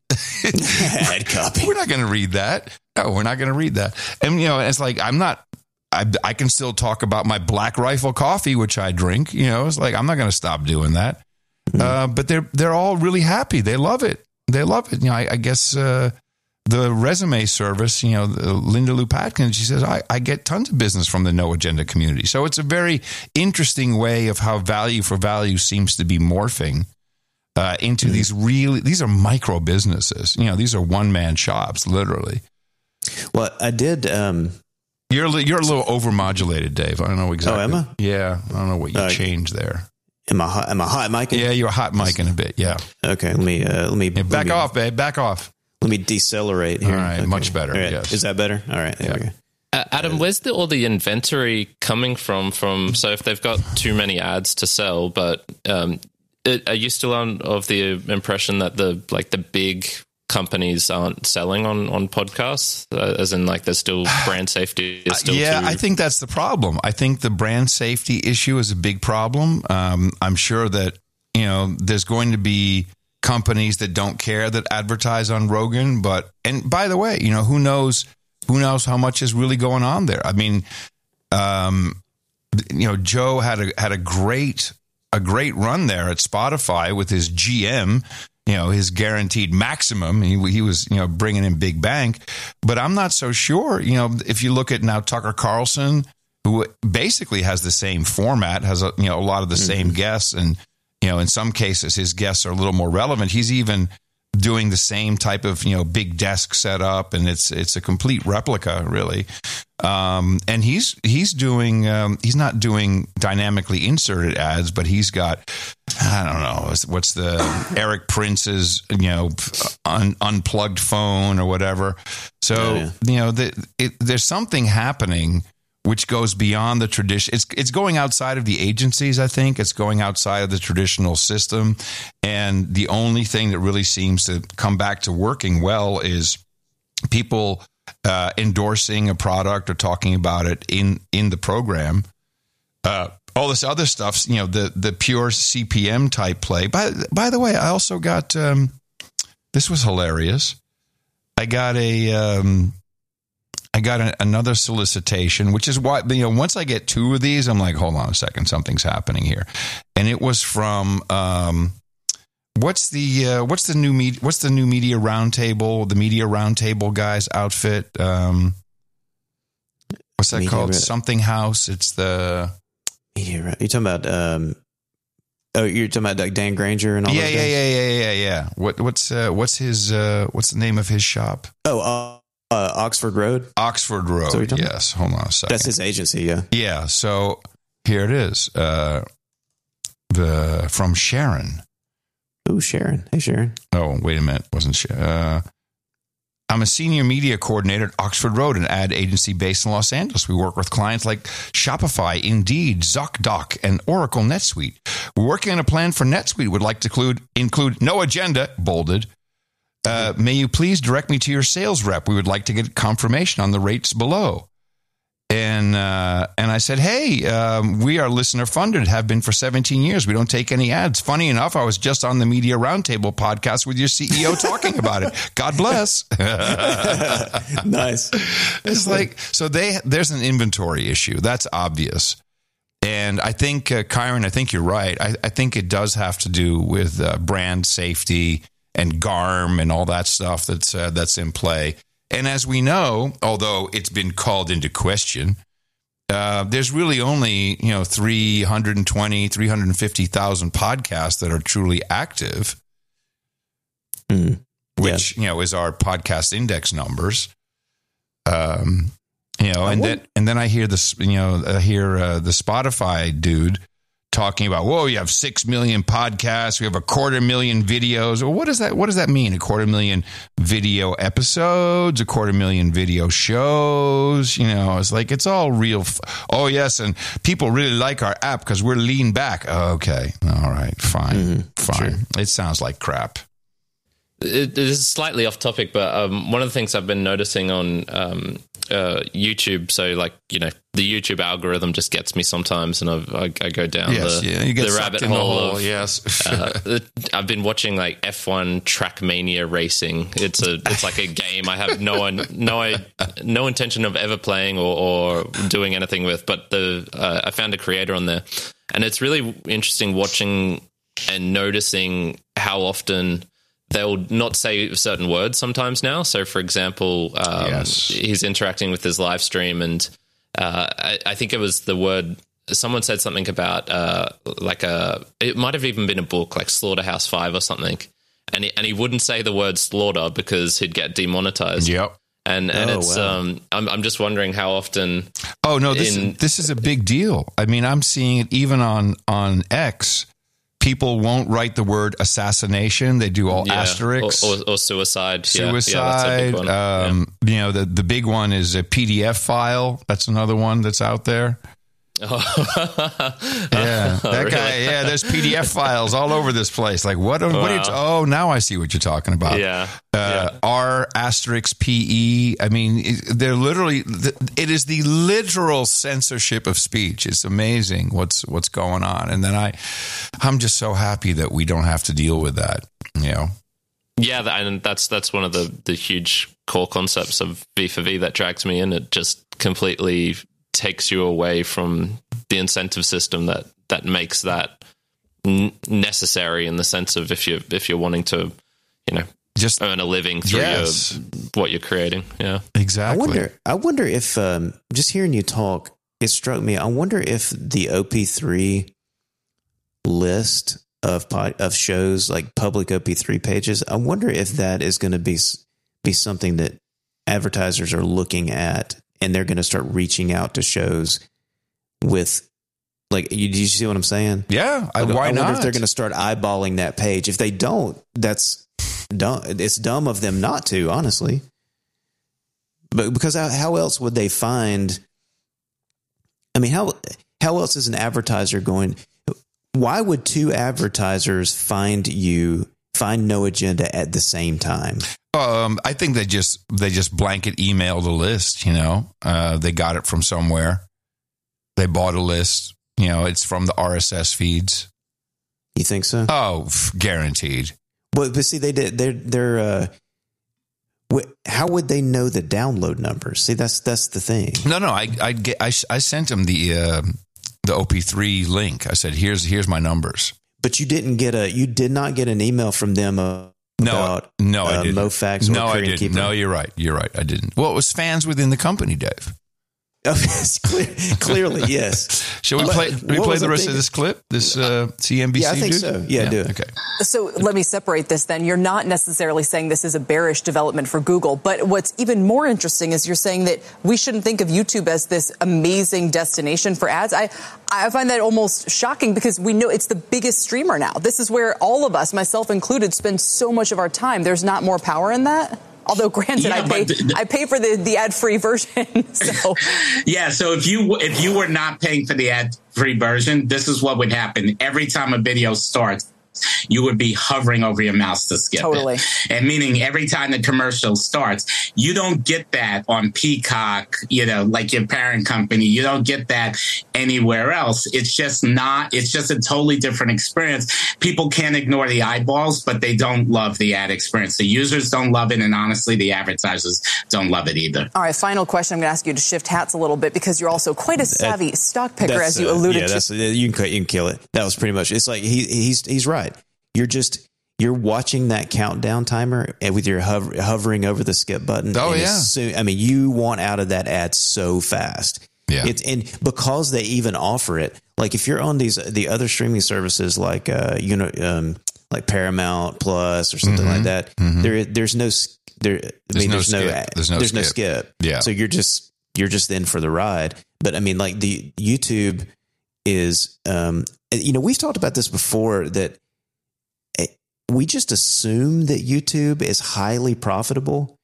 Ad copy. We're not going to read that. No, we're not going to read that. And you know, it's like I'm not. I, I can still talk about my Black Rifle coffee, which I drink. You know, it's like I'm not going to stop doing that. Mm-hmm. Uh, but they're they're all really happy. They love it. They love it. You know, I, I guess. Uh, The resume service, you know, Linda Lou Patkins, she says, I, I get tons of business from the No Agenda community. So it's a very interesting way of how value for value seems to be morphing uh, into mm-hmm. these really, these are micro businesses. You know, these are one-man shops, literally. Well, I did. Um, you're, you're a little overmodulated, Dave. I don't know exactly. Oh, am I? Yeah. I don't know what you uh, changed there. Am I hot? Am I hot micing? Yeah, you're hot micing a bit. Yeah. Okay. Let me, uh, let me, yeah, back let me, off, babe. Back off. Let me decelerate here. All right, okay. much better. Right. Yes. Is that better? All right. There yeah. we go. Uh, Adam, where's the, all the inventory coming from? From so if they've got too many ads to sell, but um, it, are you still on of the impression that the like the big companies aren't selling on on podcasts, uh, as in like there's still brand safety is still yeah too- I think that's the problem. I think the brand safety issue is a big problem. um, I'm sure that you know there's going to be companies that don't care that advertise on Rogan, but and by the way, you know who knows who knows how much is really going on there. I mean, um, you know, Joe had a had a great a great run there at Spotify with his G M. You know, his guaranteed maximum. He, he was, you know, bringing in big bank. But I'm not so sure. You know, if you look at now Tucker Carlson, who basically has the same format, has a, you know a lot of the mm-hmm. same guests, and you know, in some cases, his guests are a little more relevant. He's even doing the same type of, you know, big desk setup, and it's it's a complete replica, really. Um, and he's he's doing um, he's not doing dynamically inserted ads, but he's got I don't know what's the Eric Prince's you know un, unplugged phone or whatever. So oh, yeah. you know, the, it, there's something happening which goes beyond the tradition. It's it's going outside of the agencies, I think. It's going outside of the traditional system. And the only thing that really seems to come back to working well is people uh, endorsing a product or talking about it in, in the program. Uh, all this other stuff, you know, the, the pure C P M type play. By, by the way, I also got, um, this was hilarious. I got a... Um, I got a, another solicitation, which is why, you know, once I get two of these, I'm like, hold on a second, something's happening here. And it was from, um, what's the, uh, what's the new media, what's the new media roundtable, the media roundtable guys outfit? Um, what's that media called? Ra- Something House. It's the media. You're talking about, um, oh, you're talking about like Dan Granger and all yeah, those yeah, guys? yeah, yeah, yeah, yeah. What, what's, uh, what's his, uh, what's the name of his shop? Oh, uh, Uh, Oxford Road? Oxford Road, yes. Hold on a second. That's his agency, yeah. Yeah, so here it is. Uh, the From Sharon. Ooh, Sharon. Hey, Sharon. Oh, wait a minute. Wasn't Sharon. Uh, I'm a senior media coordinator at Oxford Road, an ad agency based in Los Angeles. We work with clients like Shopify, Indeed, ZocDoc, and Oracle NetSuite. We're working on a plan for NetSuite. Would like to include, include no agenda, bolded. Uh, may you please direct me to your sales rep? We would like to get confirmation on the rates below. And uh, and I said, hey, um, we are listener funded, have been for seventeen years. We don't take any ads. Funny enough, I was just on the Media Roundtable podcast with your C E O talking about it. God bless. Nice. It's like, so they there's an inventory issue. That's obvious. And I think, uh, Kyron, I think you're right. I, I think it does have to do with uh, brand safety and G A R M and all that stuff that's uh, that's in play. And as we know, although it's been called into question, uh, there's really only, you know, three hundred twenty, three hundred fifty thousand podcasts that are truly active, mm. which, yeah. you know, is our podcast index numbers. Um, you know, and then, and then I hear this, you know, I hear uh, the Spotify dude talking about, whoa, you have six million podcasts. We have a quarter million videos. Well, what does that, what does that mean? A quarter million video episodes, a quarter million video shows, you know, it's like, it's all real. F- oh yes. And people really like our app because we're lean back. Oh, okay. All right. Fine. Mm-hmm. Fine. Sure. It sounds like crap. it, it is slightly off topic, but um, one of the things I've been noticing on um, uh, YouTube, so like, you know, the YouTube algorithm just gets me sometimes, and I've, I, I go down Yes, the, yeah, you get the sucked rabbit in the hole. hole, of, yes. uh, I've been watching like F one Trackmania racing. It's a it's like a game I have no one no no intention of ever playing or, or doing anything with. But the uh, I found a creator on there, and it's really interesting watching and noticing how often they'll not say certain words sometimes now. So, for example, um, Yes. he's interacting with his live stream, and uh, I, I think it was the word. Someone said something about uh, like a. It might have even been a book, like Slaughterhouse Five or something, and he, and he wouldn't say the word slaughter because he'd get demonetized. Yep. And and Oh, it's wow. um I'm I'm just wondering how often. Oh no, this in- is, this is a big deal. I mean, I'm seeing it even on on X. People won't write the word assassination; they do all Yeah, asterisks. or, or, or suicide. Yeah, yeah, that's a Suicide. big one. um, You know, the the big one is a P D F file. That's another one that's out there. Yeah, that Really? guy. Yeah, there's P D F files all over this place. Like, what? What? Are you, oh, now I see what you're talking about. Yeah, Uh, R asterisk P E. I mean, it- they're literally. It is the literal censorship of speech. It's amazing what's what's going on. And then I, I'm just so happy that we don't have to deal with that. You know. Yeah, that- and that's that's one of the, the huge core concepts of V four V that drags me in. It just completely takes you away from the incentive system that, that makes that n- necessary in the sense of if you if you're wanting to, you know, just earn a living through Yes. your, what you're creating. Yeah, Exactly. I wonder. I wonder if um, just hearing you talk, it struck me. I wonder if the O P three list of pod, of shows, like public O P three pages, I wonder if that is going to be be something that advertisers are looking at, and they're going to start reaching out to shows with. Like, you, do you see what I'm saying? Yeah. I, I, why I wonder not? if they're going to start eyeballing that page. If they don't, that's dumb. It's dumb of them not to, honestly. But because how, how else would they find? I mean, how how else is an advertiser going? Why would two advertisers find you find No Agenda at the same time? Um, I think they just they just blanket email the list. You know, uh, they got it from somewhere. They bought a list. You know, it's from the R S S feeds. You think so? Oh, f- guaranteed. But but see, they did. They're they're. Uh, wh- how would they know the download numbers? See, that's that's the thing. No, no. I I get, I, I sent him the uh, the O P three link. I said, here's here's my numbers. But you didn't get a. You did not get an email from them uh, No, about no, uh, I didn't. MoFax. Or No, I Korean didn't. Keeper. No, you're right. You're right. I didn't. Well, it was fans within the company, Dave. Oh, it's clear, clearly, yes. Shall we But play? Can we what play was the I rest thinking? of this clip? This uh, C N B C. Yeah, I think dude? so. Yeah, do it. Okay. So let me separate this then. You're not necessarily saying this is a bearish development for Google, but what's even more interesting is you're saying that we shouldn't think of YouTube as this amazing destination for ads. I, I find that almost shocking because we know it's the biggest streamer now. This is where all of us, myself included, spend so much of our time. There's not more power in that? Although, granted, Yeah, I pay but the- I pay for the, the ad-free version. So Yeah, so if you if you were not paying for the ad-free version, this is what would happen. Every time a video starts, you would be hovering over your mouse to skip Totally. it. And meaning every time the commercial starts, you don't get that on Peacock, you know, like your parent company. You don't get that anywhere else. It's just not, it's just a totally different experience. People can't ignore the eyeballs, but they don't love the ad experience. The users don't love it. And honestly, the advertisers don't love it either. all right, final question. I'm going to ask you to shift hats a little bit because you're also quite a savvy stock picker, That's, as you uh, alluded yeah, to. that's, you can cut- you can kill it. That was pretty much. It's like he he's he's right. You're just you're watching that countdown timer and with your hover, hovering over the skip button. Oh, and yeah. as soon- I mean, you want out of that ad so fast. Yeah. It's and because they even offer it, like if you're on these the other streaming services like uh you know um like Paramount Plus or something like that, there there's no s- there. I There's mean, no there's no skip. There's no there's no skip. skip. Yeah. So you're just you're just in for the ride. But I mean, like the YouTube is um you know we've talked about this before that eh, we just assume that YouTube is highly profitable.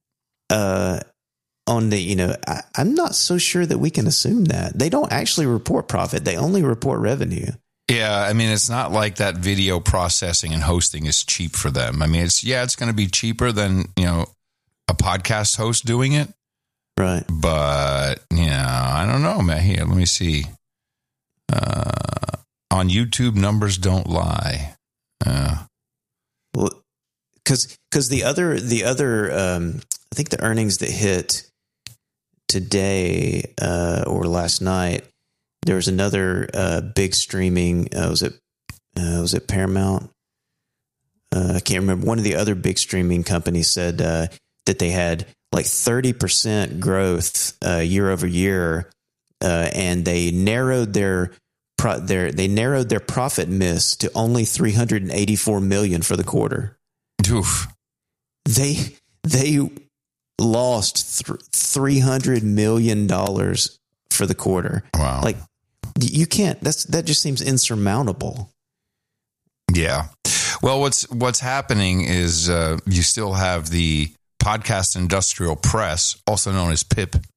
Uh. On the, you know, I, I'm not so sure that we can assume that they don't actually report profit. They only report revenue. Yeah, I mean, it's not like that video processing and hosting is cheap for them. I mean, it's yeah, it's going to be cheaper than, you know, a podcast host doing it. Right. But, yeah, I don't know, man. Here, let me see. Uh, on YouTube, numbers don't lie. Uh, well, because because the other the other um, I think the earnings that hit today uh, or last night, there was another uh, big streaming. Uh, was it uh, was it Paramount? Uh, I can't remember. One of the other big streaming companies said uh, that they had like thirty percent growth uh, year over year, uh, and they narrowed their pro- their they narrowed their profit miss to only three hundred eighty-four million for the quarter. Oof. They they lost th- three hundred million dollars for the quarter. Wow. Like you can't. That's that just seems insurmountable. Yeah. Well, what's what's happening is uh, you still have the Podcast Industrial Press, also known as P I P,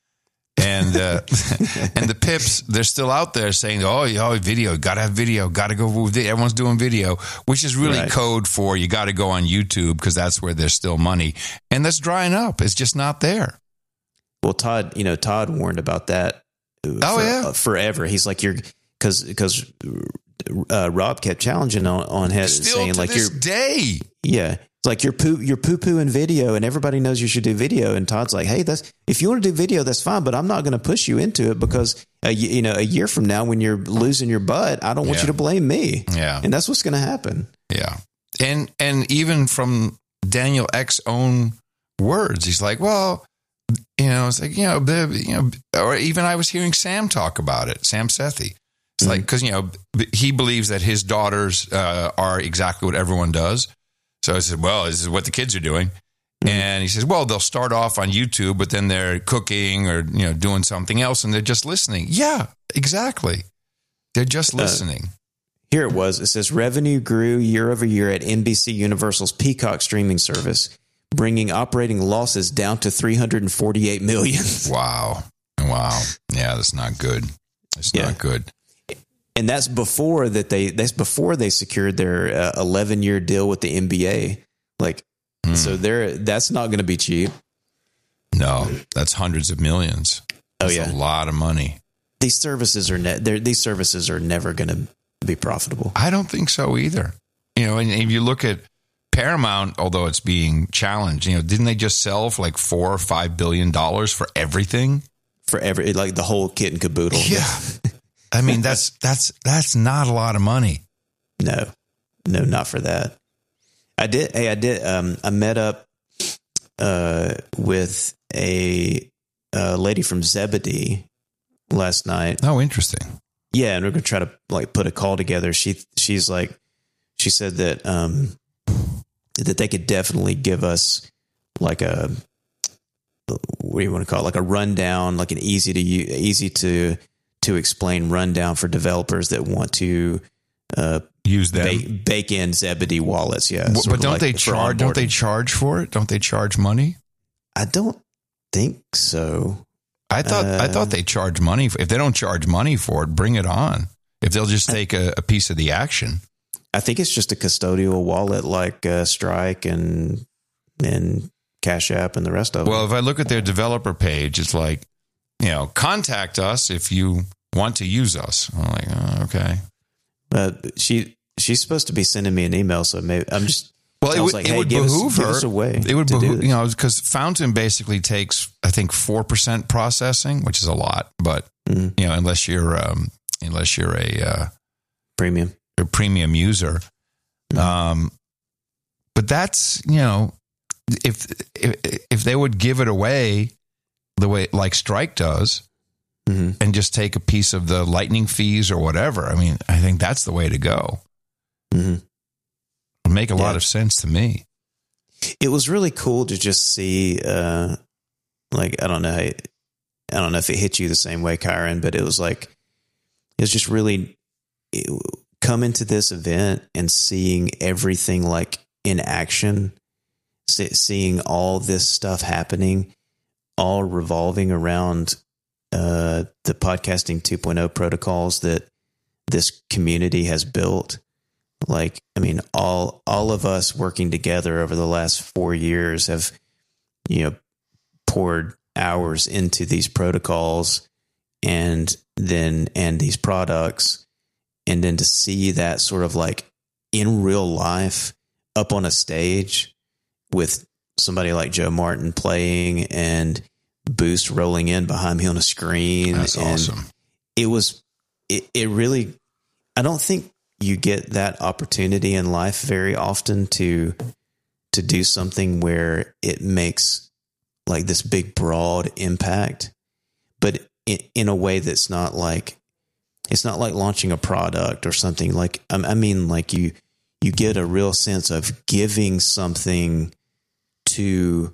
and uh, and the Pips, they're still out there saying, "Oh, yeah, video, got to have video, got to go with video. Everyone's doing video," which is really Right. code for you got to go on YouTube because that's where there's still money, and that's drying up. It's just not there. Well, Todd, you know, Todd warned about that. Oh for, yeah, uh, forever. He's like you're because because uh, Rob kept challenging on on head still saying to like this you're day. yeah. It's like you're poo you're poo pooing video, and everybody knows you should do video. And Todd's like, hey, that's if you want to do video, that's fine, but I'm not going to push you into it because uh, you, you know a year from now when you're losing your butt, I don't want Yeah. you to blame me. Yeah, And that's what's going to happen. Yeah. And and even from Daniel Eck's own words, he's like, well, you know, it's like, you know, the, you know, or even I was hearing Sam talk about it, Sam Sethi. It's Mm-hmm. like, because, you know, he believes that his daughters uh, are exactly what everyone does. So I said, well, this is what the kids are doing. Mm-hmm. And he says, well, they'll start off on YouTube, but then they're cooking or, you know, doing something else and they're just listening. Yeah, exactly. They're just listening. Uh, Here it was. It says revenue grew year over year at N B C Universal's Peacock streaming service, bringing operating losses down to three hundred forty-eight million. Wow. Wow. Yeah, that's not good. It's Yeah. not good. And that's before that they that's before they secured their eleven year deal with the N B A. Like, Mm. so they're that's not going to be cheap. No, that's hundreds of millions. Oh That's yeah, a lot of money. these services are ne- they're- these services are never going to be profitable. I don't think so either. You know, and if you look at Paramount, although it's being challenged, you know, didn't they just sell for like four or five billion dollars for everything? For every like the whole kit and caboodle. Yeah. I mean, that's that's that's not a lot of money. No, no, not for that. I did. Hey, I did. Um, I met up uh, with a, a lady from Zebedee last night. Oh, interesting. Yeah, and we're gonna try to like put a call together. She she's like, she said that um, that they could definitely give us like a what do you want to call it? Like a rundown, like an easy to u- easy to to explain rundown for developers that want to uh, use them, bake, bake in Zebedee wallets. Yeah, but, sort but of don't like they for charge? Don't they onboarding. charge for it? Don't they charge money? I don't think so. I thought I Uh, thought they charge money. For, if they don't charge money for it, bring it on. If they'll just take a, a piece of the action. I think it's just a custodial wallet like uh, Strike and and Cash App and the rest of them. Well, if I look at their developer page, it's like, you know, contact us if you want to use us. I'm like, oh, okay. But she she's supposed to be sending me an email, so maybe I'm just. Well, I it was would, like, it hey, would give us- behoove give her. us a way It would to do behoove, this. you know, because Fountain basically takes, I think, four percent processing, which is a lot. But Mhm. you know, unless you're um, unless you're a uh, Premium. a premium user, um, but that's, you know, if if if they would give it away the way like Strike does, Mm-hmm. and just take a piece of the lightning fees or whatever, I mean, I think that's the way to go. Mm-hmm. It would make a Yeah. lot of sense to me. It was really cool to just see, uh, like I don't know, I don't know if it hit you the same way, Kyron, but it was like it was just really it, coming to this event and seeing everything like in action, see, seeing all this stuff happening, all revolving around uh, the podcasting two point oh protocols that this community has built. Like, I mean, all all of us working together over the last four years have, you know, poured hours into these protocols and then and these products, and then to see that sort of like in real life up on a stage with somebody like Joe Martin playing and Boost rolling in behind me on a screen. That's and awesome. It was, it, it really, I don't think you get that opportunity in life very often to, to do something where it makes like this big, broad impact, but in, in a way that's not like, it's not like launching a product or something. Like, I, I mean, like you, you get a real sense of giving something to,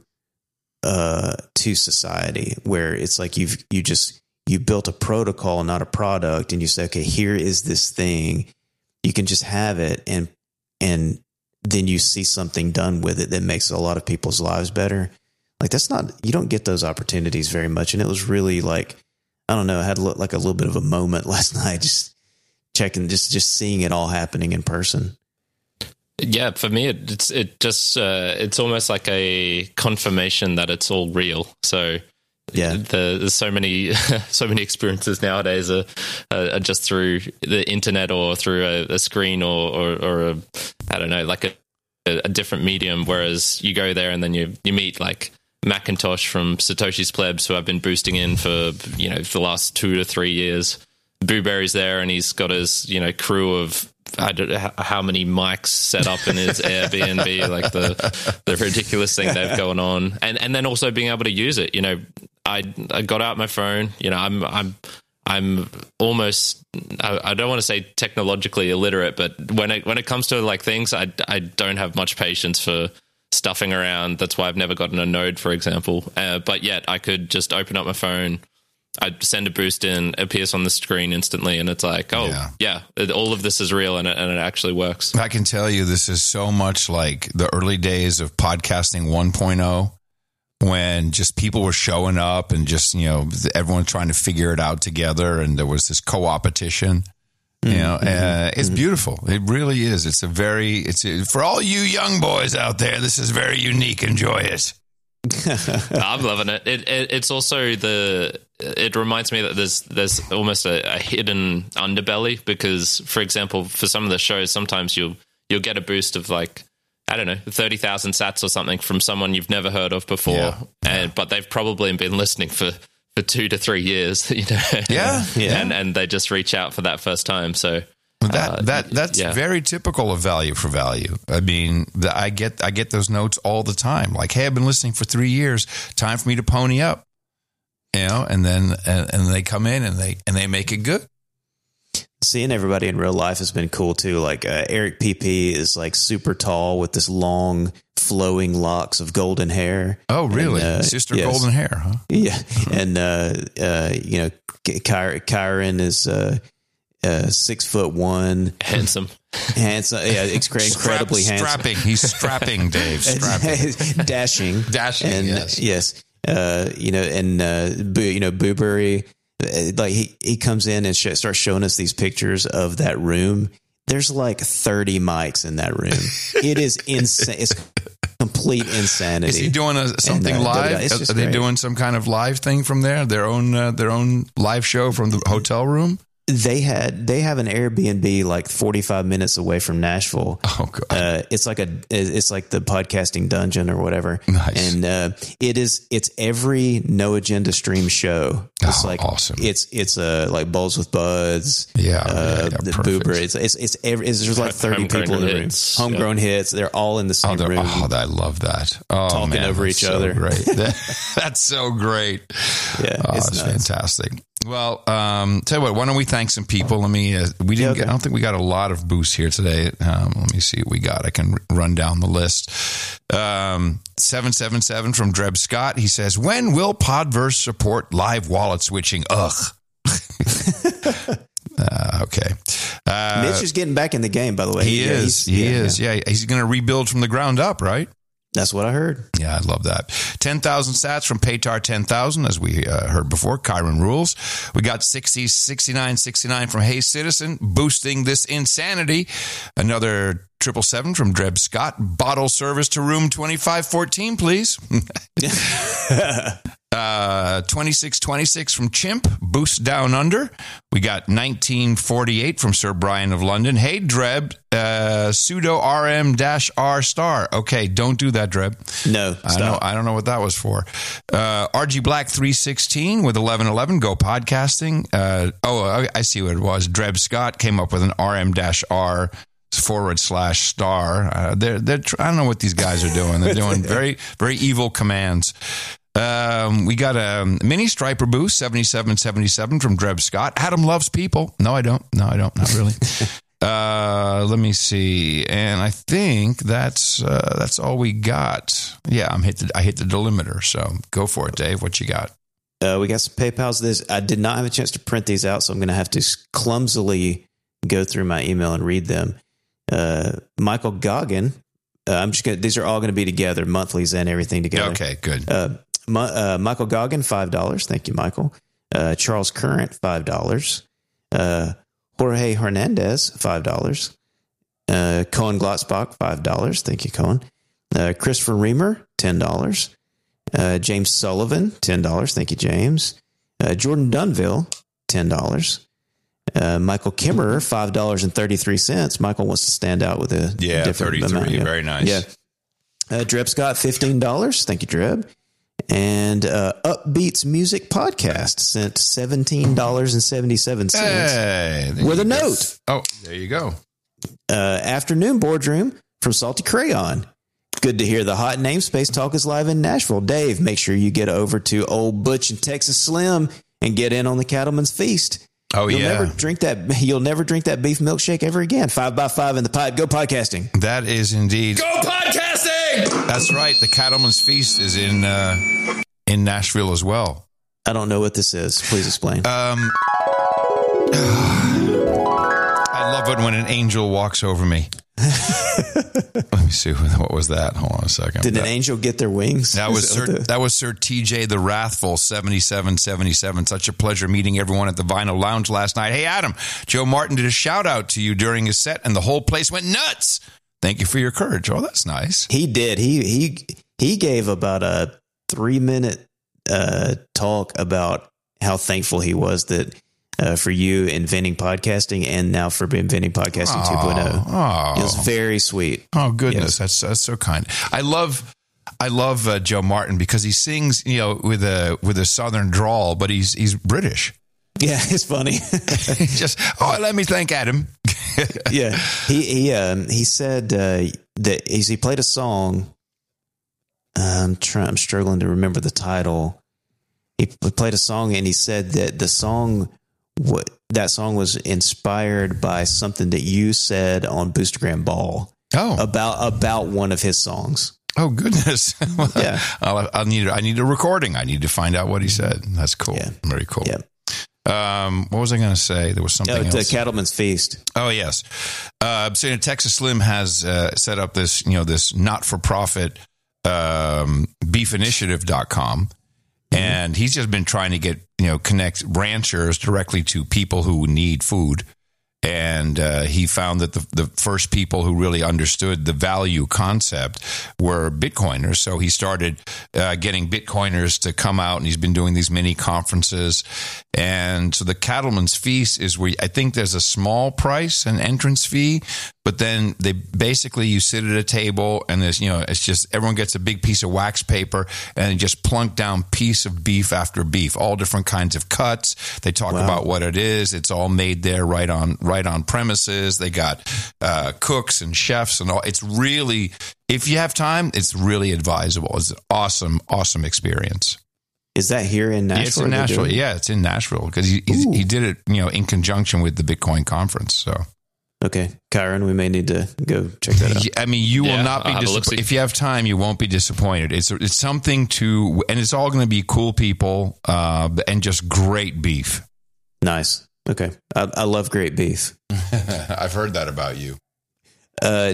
uh, to society, where it's like you've, you just, you built a protocol, not a product. And you say, okay, here is this thing. You can just have it. And, and then you see something done with it that makes a lot of people's lives better. Like that's not, you don't get those opportunities very much. And it was really like, I don't know, I had like a little bit of a moment last night, just checking, just, just seeing it all happening in person. Yeah, for me, it, it's it just uh, it's almost like a confirmation that it's all real. So yeah, the, there's so many so many experiences nowadays are, are just through the internet or through a, a screen or or, or a, I don't know, like a, a different medium. Whereas you go there and then you you meet like Macintosh from Satoshi's Plebs, who I've been boosting in for you know for the last two to three years. Booberry's there and he's got his you know crew of I don't know how many mics set up in his Airbnb, like the the ridiculous thing they've going on, and and then also being able to use it. You know, I I got out my phone. You know, I'm I'm I'm almost I, I don't want to say technologically illiterate, but when it when it comes to like things, I I don't have much patience for stuffing around. That's why I've never gotten a Node, for example. Uh, but yet I could just open up my phone. I'd send a boost in, it appears on the screen instantly, and it's like, oh, yeah, yeah it, all of this is real, and it, and it actually works. I can tell you this is so much like the early days of podcasting one point oh, when just people were showing up and just, you know, everyone trying to figure it out together, and there was this co-opetition. You know, mm-hmm. uh, it's mm-hmm. beautiful. It really is. It's a very, it's a, for all you young boys out there, this is very unique. Enjoy it. I'm loving it. It, it. It's also the. It reminds me that there's there's almost a, a hidden underbelly, because, for example, for some of the shows, sometimes you'll you'll get a boost of like I don't know thirty thousand sats or something from someone you've never heard of before, yeah. and but they've probably been listening for, for two to three years, you know. Yeah, yeah, and and they just reach out for that first time. So. That uh, that that's yeah. very typical of value for value. I mean, the, I get I get those notes all the time. Like, hey, I've been listening for three years. Time for me to pony up, you know. And then and, and they come in and they and they make it good. Seeing everybody in real life has been cool too. Like uh, Eric P P is like super tall with this long flowing locks of golden hair. Oh, really? And, uh, Sister yes. golden hair, huh? Yeah, and uh, uh, you know, Ky- Kyron is. Uh, Uh, six foot one, handsome, handsome, yeah, incredibly Strap, handsome. Strapping, he's strapping, Dave, strapping, dashing, dashing. And, yes, yes, uh, you know, and uh, Boo, you know, Booberry, like he he comes in and sh- starts showing us these pictures of that room. There's like thirty mics in that room. It is insane. It's complete insanity. Is he doing a, something and, uh, live? Are, are they great. doing some kind of live thing from there? Their own uh, their own live show from the hotel room? They had they have an Airbnb like forty-five minutes away from Nashville. Oh god! Uh, it's like a it's like the podcasting dungeon or whatever. Nice. And uh, it is it's every No Agenda stream show. It's oh, like awesome. It's it's uh, like Bowls with Buds. Yeah, uh, yeah, yeah the perfect. Boober. It's it's it's, every, it's there's like thirty Homegrown people in the room. hits. Homegrown yeah. hits. They're all in the same oh, room. Oh, I love that. Oh, talking man, over each so other. Great. That, that's so great. Yeah, oh, it's it's nuts. fantastic. Well, um, tell you what. Why don't we thank some people? Let me. Uh, we didn't. Yeah, okay. get, I don't think we got a lot of boosts here today. Um, let me see what we got. I can r- run down the list. Um, seven seven seven from Dreb Scott. He says, "When will Podverse support live wallet switching?" Ugh. uh, okay. Uh, Mitch is getting back in the game. By the way, he yeah, is. He yeah, is. Yeah, yeah. He's going to rebuild from the ground up, right? That's what I heard. Yeah, I love that. ten thousand sats from Paytar ten thousand, as we uh, heard before. Kyron rules. We got sixty, sixty-nine, sixty-nine from Hey Citizen, boosting this insanity. Another triple seven from Dreb Scott. Bottle service to room twenty-five fourteen, please. uh, twenty-six twenty-six from Chimp, boost down under. We got nineteen forty-eight from Sir Brian of London. Hey, Dreb, uh, pseudo R M R star. Okay, don't do that, Dreb. No, I don't know. I don't know what that was for. Uh, R G Black three sixteen with eleven eleven. Go podcasting. Uh, oh, I, I see what it was. Dreb Scott came up with an R M R forward slash star. Uh, they're, they're, I don't know what these guys are doing. They're doing very, very evil commands. Um, we got a mini striper boost, seventy-seven seventy-seven from Dreb Scott. Adam loves people. No, I don't. No, I don't. Not really. uh, let me see. And I think that's, uh, that's all we got. Yeah, I'm hit the, I hit the delimiter. So go for it, Dave. What you got? Uh, we got some PayPals. This I did not have a chance to print these out, so I'm going to have to clumsily go through my email and read them. Uh, Michael Goggin. Uh, I'm just going to, these are all going to be together, monthlies and everything together. Okay, good. Uh, My, uh, Michael Goggin, five dollars. Thank you, Michael. Uh, Charles Current, five dollars. Uh, Jorge Hernandez, five dollars. Uh, Cohen Glotzbach, five dollars. Thank you, Cohen. Uh, Christopher Reamer, ten dollars. Uh, James Sullivan, ten dollars. Thank you, James. Uh, Jordan Dunville, ten dollars. Uh, Michael Kimmerer, five dollars and thirty-three cents. Michael wants to stand out with a yeah, different thirty-three. amount. Yeah. Very nice. Yeah. Uh, Dreb Scott, fifteen dollars. Thank you, Dreb. And uh, Upbeats Music Podcast sent seventeen dollars and seventy-seven cents Hey, with a note. Oh, there you go. Uh, afternoon Boardroom from Salty Crayon. Good to hear the hot namespace talk is live in Nashville. Dave, make sure you get over to Old Butch and Texas Slim and get in on the Cattleman's Feast. Oh, you'll yeah. Never drink that, you'll never drink that beef milkshake ever again. Five by five in the pipe. Go podcasting. That is indeed. Go podcasting! That's right. The Cattleman's Feast is in uh, in Nashville as well. I don't know what this is. Please explain. Um, I love it when an angel walks over me. Let me see. What was that? Hold on a second. Did that, an angel get their wings? That was Is Sir, that the- that was Sir T J the Wrathful, seventy-seven seventy-seven. Such a pleasure meeting everyone at the Vinyl Lounge last night. Hey, Adam, Joe Martin did a shout out to you during his set, and the whole place went nuts. Thank you for your courage. Oh, that's nice. He did. He he he gave about a three minute uh, talk about how thankful he was that uh, for you inventing podcasting and now for inventing podcasting two point oh. Oh, It was very sweet. Oh goodness, Yes. that's that's so kind. I love I love uh, Joe Martin because he sings, you know, with a with a southern drawl, but he's he's British. Yeah, it's funny. Just oh, let me thank Adam. Yeah, he he um, he said uh, that he's, he played a song. I'm trying. I'm struggling to remember the title. He played a song and he said that the song, what that song was inspired by something that you said on Boostergram Ball. Oh, about about one of his songs. Oh goodness! Well, yeah, I'll, I'll need I need a recording. I need to find out what he said. That's cool. Yeah. Very cool. Yeah. Um, what was I going to say? There was something Oh, the else. Cattleman's Feast. Oh yes. Uh, so you know, Texas Slim has uh, set up this, you know, this not for profit um, beef initiative dot com. And he's just been trying to get, you know, connect ranchers directly to people who need food. And uh, he found that the, the first people who really understood the value concept were Bitcoiners. So he started uh, getting Bitcoiners to come out, and he's been doing these mini conferences. And so the Cattleman's Feast is where I think there's a small price, an entrance fee, but then they basically you sit at a table and there's, you know, it's just everyone gets a big piece of wax paper and just plunk down piece of beef after beef, all different kinds of cuts. They talk Wow. about what it is. It's all made there right on right on premises. They got uh, cooks and chefs and all. It's really, if you have time, it's really advisable. It's an awesome, awesome experience. Is that here in Nashville? Yeah, it's in Nashville. Yeah, it's in Nashville because he he's, he did it, you know, in conjunction with the Bitcoin conference. So. Okay, Kyron, we may need to go check that out. I mean, you Yeah, will not be I'll have a disappointed. look-see. If you have time, you won't be disappointed. It's it's something to, and it's all going to be cool people uh, and just great beef. Nice. Okay, I, I love great beef. I've heard that about you. Uh,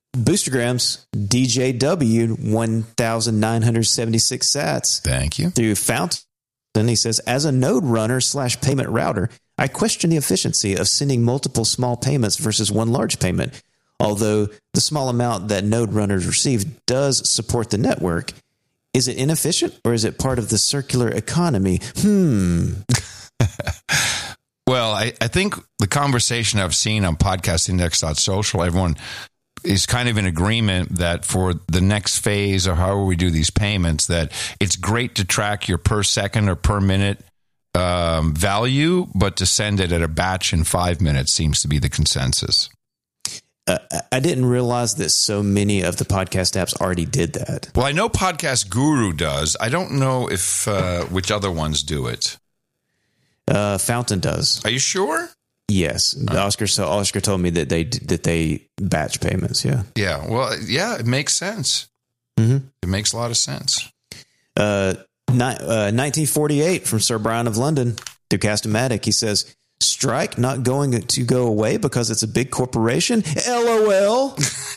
Boostergrams, D J W, one thousand nine hundred seventy-six sats. Thank you. Through Fountain, he says, as a node runner slash payment router, I question the efficiency of sending multiple small payments versus one large payment. Although the small amount that node runners receive does support the network, is it inefficient or is it part of the circular economy? Hmm. Well, I, I think the conversation I've seen on podcast index dot social, everyone is kind of in agreement that for the next phase or however we do these payments, that it's great to track your per second or per minute um, value, but to send it at a batch in five minutes seems to be the consensus. Uh, I didn't realize that so many of the podcast apps already did that. Well, I know Podcast Guru does. I don't know if uh, which other ones do it. Uh, Fountain does. Are you sure? Yes, oh. Oscar. So Oscar told me that they that they batch payments. Yeah. Yeah. Well, yeah, it makes sense. Mm-hmm. It makes a lot of sense. Uh, ni- uh, nineteen forty-eight from Sir Brian of London through Castomatic. He says, "Strike not going to go away because it's a big corporation." LOL.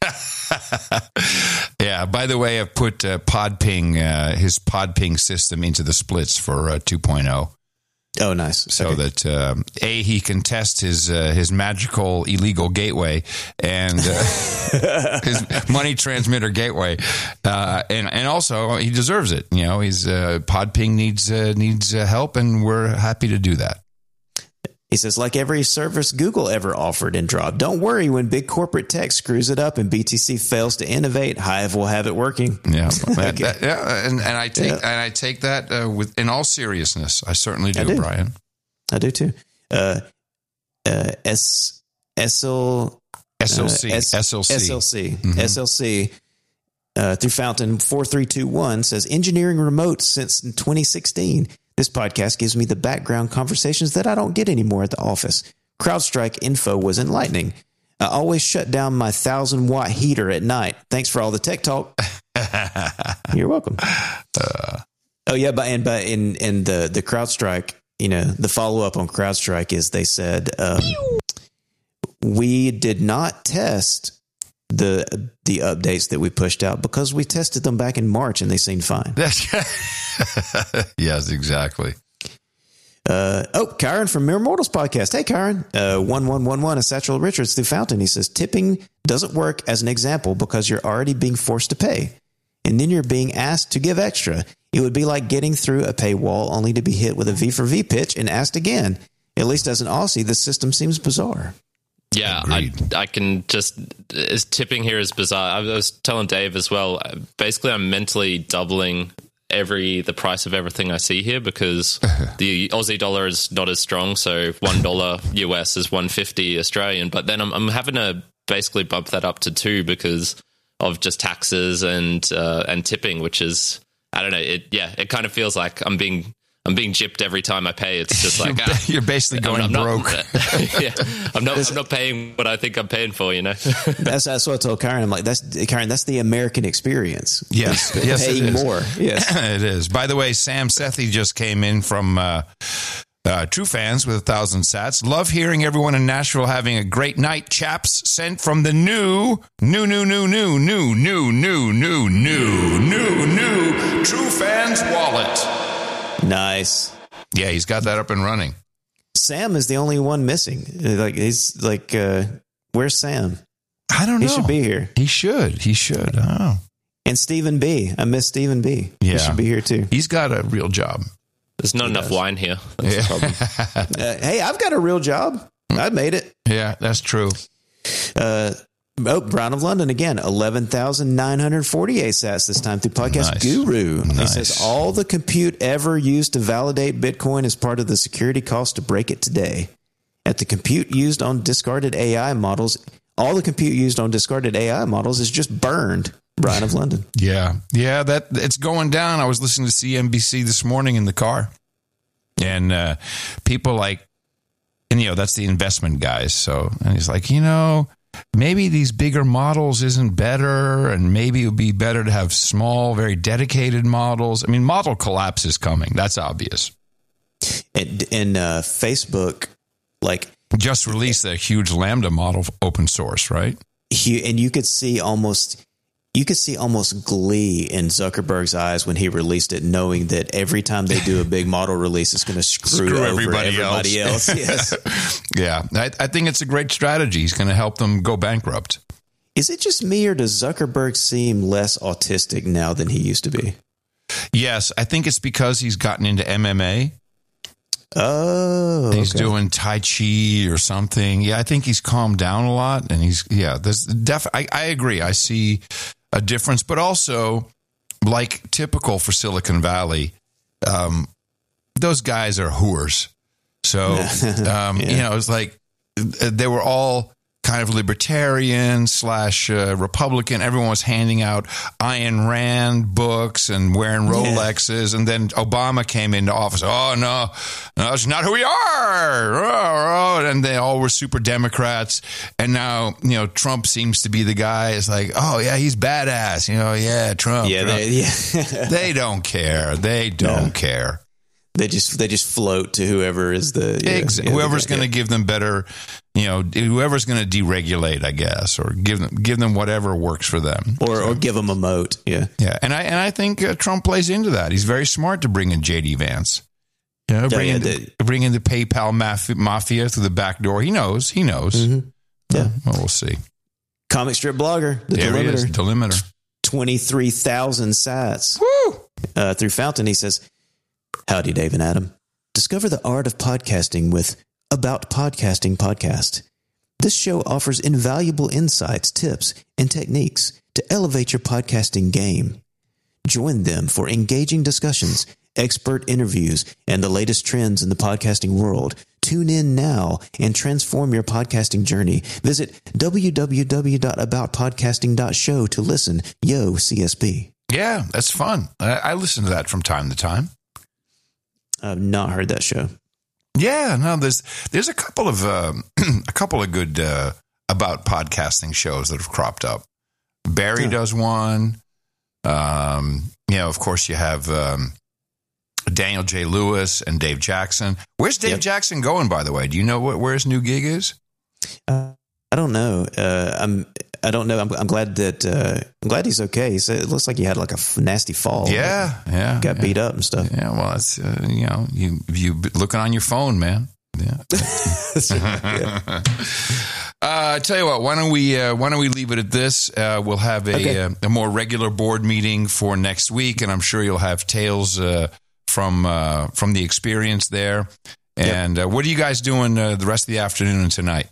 Yeah. By the way, I've put uh, Podping, uh, his Podping system into the splits for uh, two point oh. Oh, nice. So okay. that um, a he can test his uh, his magical illegal gateway and uh, his money transmitter gateway, uh, and and also he deserves it. You know, he's uh, Podping needs uh, needs uh, help, and we're happy to do that. He says, like every service Google ever offered and dropped, don't worry when big corporate tech screws it up and B T C fails to innovate, Hive will have it working. Yeah, that, that, yeah, and, and I take yeah. and I take that uh, with in all seriousness. I certainly do, I do. Brian. I do too. Uh, uh, S S L S L C uh, S- S L C S L C mm-hmm. S L C uh, through Fountain four three two one says engineering remote since twenty sixteen. This podcast gives me the background conversations that I don't get anymore at the office. CrowdStrike info was enlightening. I always shut down my thousand watt heater at night. Thanks for all the tech talk. You're welcome. Uh, oh yeah, but and but in in the the CrowdStrike, you know, the follow up on CrowdStrike is they said um, we did not test the the updates that we pushed out because we tested them back in March and they seemed fine. Yes, exactly. Uh, oh, Kyron from Mere Mortals podcast. Hey, Kyron. Uh, one one one one, a Satchel Richards through Fountain. He says, tipping doesn't work as an example because you're already being forced to pay. And then you're being asked to give extra. It would be like getting through a paywall only to be hit with a V for V pitch and asked again. At least as an Aussie, the system seems bizarre. Yeah, I, I can just, as tipping here is bizarre. I was telling Dave as well, basically I'm mentally doubling every the price of everything I see here because the Aussie dollar is not as strong. So one dollar U S is one fifty Australian, but then I'm, I'm having to basically bump that up to two because of just taxes and uh, and tipping, which is, I don't know. It yeah, it kind of feels like I'm being I'm being gypped every time I pay. It's just like you're, ah, you're basically going I'm, I'm broke. Not, yeah, I'm not. I'm not paying what I think I'm paying for. You know. that's that's what I told Karen. I'm like, that's Karen. That's the American experience. Yes, it's yes, paying it is. more. Yes, it is. By the way, Sam Sethi just came in from uh, uh, True Fans with a thousand sats. Love hearing everyone in Nashville having a great night, chaps. Sent from the new, new, new, new, new, new, new, new, new, new, new, new True Fans wallet. Nice. Yeah, he's got that up and running. Sam is the only one missing. Like he's like, uh, where's Sam? I don't know. He should be here. He should. He should. Oh. And Stephen B. I miss Stephen B. Yeah. He should be here too. He's got a real job. There's not He enough does. wine here. That's Yeah. the problem. Uh, hey, I've got a real job. I made it. Yeah, that's true. Uh, oh, Brown of London again, eleven thousand nine hundred forty-eight sats this time through Podcast Nice. Guru. He Nice. says, all the compute ever used to validate Bitcoin is part of the security cost to break it today. At the compute used on discarded A I models, all the compute used on discarded A I models is just burned. Brian of London. Yeah. Yeah, that it's going down. I was listening to C N B C this morning in the car. And uh, people like, and, you know, that's the investment guys. So, and he's like, you know, maybe these bigger models isn't better, and maybe it would be better to have small, very dedicated models. I mean, model collapse is coming. That's obvious. And, and uh, Facebook, like, just released a huge Lambda model open source, right? he, and you could see almost, you could see almost glee in Zuckerberg's eyes when he released it, knowing that every time they do a big model release, it's going to screw, Screw over everybody, everybody, else. else. Yes. Yeah, I, I think it's a great strategy. He's going to help them go bankrupt. Is it just me, or does Zuckerberg seem less autistic now than he used to be? Yes, I think it's because he's gotten into M M A. Oh, he's okay. doing Tai Chi or something. Yeah, I think he's calmed down a lot, and he's yeah. There's def. I, I agree. I see a difference, but also, like typical for Silicon Valley, um, those guys are whores. So um, Yeah. you know, it's like they were all kind of libertarian slash uh, Republican. Everyone was handing out Ayn Rand books and wearing Rolexes. And then Obama came into office. Oh, no, no, that's not who we are. Oh, oh. And they all were super Democrats. And now, you know, Trump seems to be the guy. It's like, oh, yeah, he's badass. You know, yeah, Trump. Yeah, Trump. they, yeah. They don't care. They don't No. care. They just they just float to whoever is the yeah, Ex- yeah, whoever's the- going to give them better, you know, whoever's going to deregulate, I guess, or give them give them whatever works for them, or or give them a moat. Yeah, yeah. And I and I think uh, Trump plays into that. He's very smart to bring in J D Vance. You know, bring yeah, in the, bring in the PayPal maf- mafia through the back door. He knows. He knows. Mm-hmm. Yeah. Uh, well, we'll see. Comic strip blogger, the There he is, delimiter, delimiter. twenty-three thousand sats. Woo! Uh, through Fountain, he says, "Howdy, Dave and Adam. Discover the art of podcasting with About Podcasting Podcast. This show offers invaluable insights, tips, and techniques to elevate your podcasting game. Join them for engaging discussions, expert interviews, and the latest trends in the podcasting world. Tune in now and transform your podcasting journey. Visit w w w dot about podcasting dot show to listen. Yo, C S B." Yeah, that's fun. I, I listen to that from time to time. I've not heard that show. Yeah, no, there's there's a couple of uh, a couple of good uh, about podcasting shows that have cropped up. Barry Yeah. does one. Um, you know, of course, you have um, Daniel J. Lewis and Dave Jackson. Where's Dave Yep. Jackson going, by the way? Do you know what, where his new gig is? Uh, I don't know. Uh, I'm. I don't know. I'm, I'm glad that. Uh, I'm glad he's okay. So it looks like he had like a f- nasty fall. Yeah, yeah, Got yeah. beat up and stuff. Yeah, well, it's uh, you know, you you be looking on your phone, man. Yeah. Yeah. Uh, I tell you what, why don't we uh, why don't we leave it at this? Uh, we'll have a, Okay. uh, a more regular board meeting for next week, and I'm sure you'll have tales uh, from uh, from the experience there. And uh, what are you guys doing uh, the rest of the afternoon and tonight?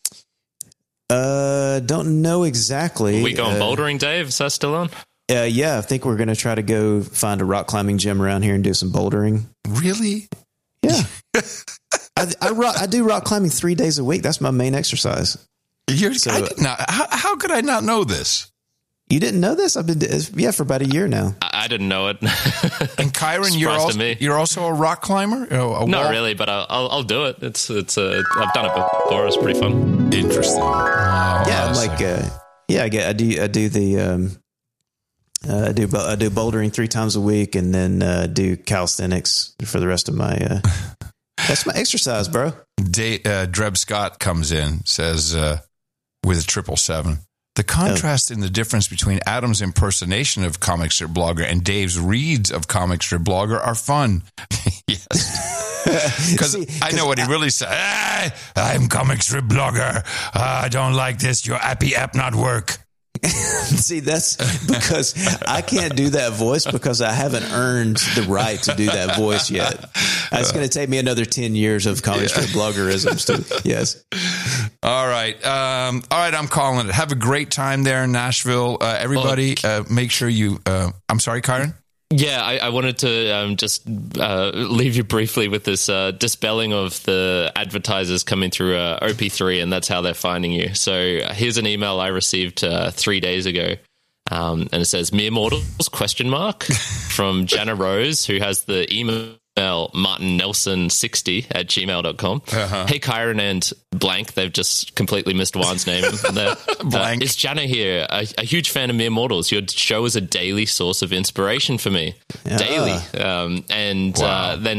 Uh, don't know exactly. Are we going uh, bouldering, Dave? Is that still on? Uh, yeah, I think we're going to try to go find a rock climbing gym around here and do some bouldering. Really? Yeah. I, I, rock, I do rock climbing three days a week. That's my main exercise. You're, So- I did not. How, how could I not know this? You didn't know this? I've been, yeah, for about a year now. I, I didn't know it. And Kyron, you're Surprise to also, me. you're also a rock climber? A, a Not wall- really, but I'll, I'll, I'll do it. It's it's uh, I've done it before. It's pretty fun. Interesting. Oh, Yeah, I like, see. uh, yeah, I get, I do, I do the, um, uh, I do, bo- I do bouldering three times a week, and then uh, do calisthenics for the rest of my. Uh, that's my exercise, bro. Day, uh, Dreb Scott comes in, says uh, with a triple seven. The contrast in the difference between Adam's impersonation of comic strip blogger and Dave's reads of comic strip blogger are fun. Yes. Because See, I know what he really said. Ah, I'm comic strip blogger. Ah, I don't like this. Your appy app not work. See, that's because I can't do that voice because I haven't earned the right to do that voice yet. It's going to take me another ten years of comic strip bloggerisms to, yes. All right. Um, all right. I'm calling it. Have a great time there in Nashville. Uh, everybody, uh, make sure you, uh, I'm sorry, Kyron. Yeah, I, I wanted to um, just uh, leave you briefly with this uh, dispelling of the advertisers coming through uh, O P three, and that's how they're finding you. So here's an email I received uh, three days ago, um, and it says, "Mere mortals, question mark," from Jana Rose, who has the email martin nelson sixty at gmail dot com. Uh-huh. Hey, Kyron and blank, they've just completely missed Juan's name. There. Blank. Uh, it's Jana here, a, a huge fan of Mere Mortals. Your show is a daily source of inspiration for me. Yeah. Daily. Um, and Wow. uh, then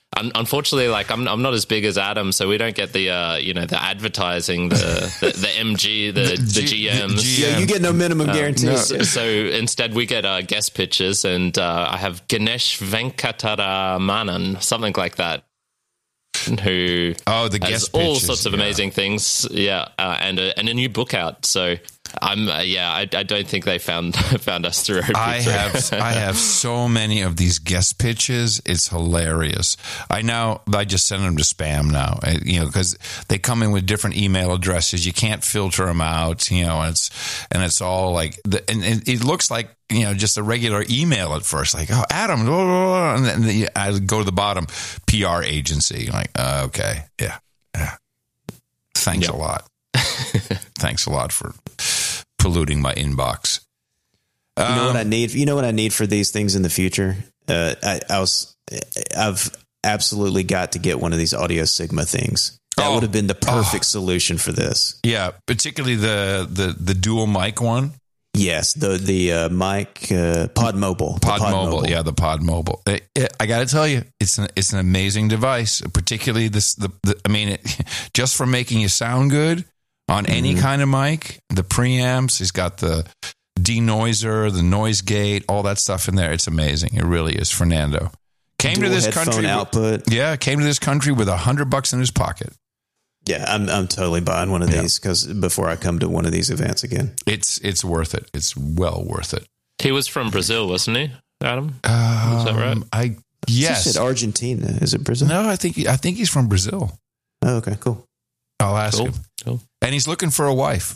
un- unfortunately, like I'm, I'm not as big as Adam, so we don't get the, uh, you know, the advertising, the, the, the M G, the, the, the G Ms. Yeah, you get no minimum Um, guarantees. so, so instead, we get uh, guest pitches, and uh, I have Ganesh Venkataramanan, something like that, who oh the has guest all pitches, sorts of yeah. amazing things, yeah, uh, and a, and a new book out. So I'm uh, yeah, I, I don't think they found found us through. I have I have so many of these guest pitches. It's hilarious. I now I just send them to spam now, I- you know, because they come in with different email addresses. You can't filter them out, you know, and it's and it's all like the, and, and it looks like, you know, just a regular email at first, like, oh, Adam, blah, blah, blah, and then you- I go to the bottom, P R agency, like, uh, okay, yeah, yeah. Thanks Yep. a lot. Thanks a lot for polluting my inbox. You know what Um, I need? You know what I need for these things in the future? Uh, I, I was, I've absolutely got to get one of these Audio Sigma things. That Oh. would have been the perfect solution for this. Yeah, particularly the the the dual mic one. Yes, the the uh, mic uh, Pod Mobile, the Pod, mobile, yeah, the Pod Mobile. It, it, I got to tell you, it's an it's an amazing device. Particularly this, the, the I mean, it, just for making you sound good on any Mm-hmm. kind of mic. The preamps, he's got the denoiser, the noise gate, all that stuff in there. It's amazing. It really is. Fernando came Dual to this headphone country. output. Yeah, came to this country with a hundred bucks in his pocket. Yeah, I'm I'm totally buying one of Yeah. these because before I come to one of these events again. It's it's worth it. It's well worth it. He was from Brazil, wasn't he, Adam? Um, Is that right? I yes. You said Argentina. Is it Brazil? No, I think I think he's from Brazil. Oh, okay, cool. I'll ask Cool. him. Cool. And he's looking for a wife.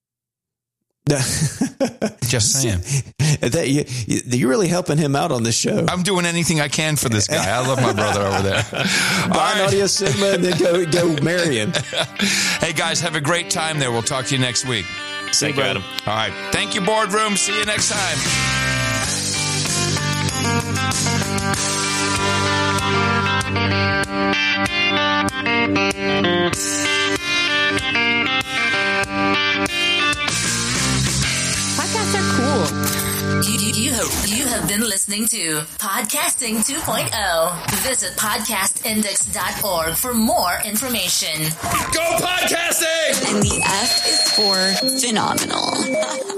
Just saying. that you, you- you're really helping him out on this show. I'm doing anything I can for this guy. I love my brother over there. All Buy an right. Audio Sigma and then go go marry him. Hey, guys, have a great time there. We'll talk to you next week. Thank you, Adam. All right. Thank you, Boardroom. See you next time. Podcasts are cool. You, you, you, have, you have been listening to Podcasting two point oh. Visit podcast index dot org for more information. Go podcasting! And the F is for phenomenal.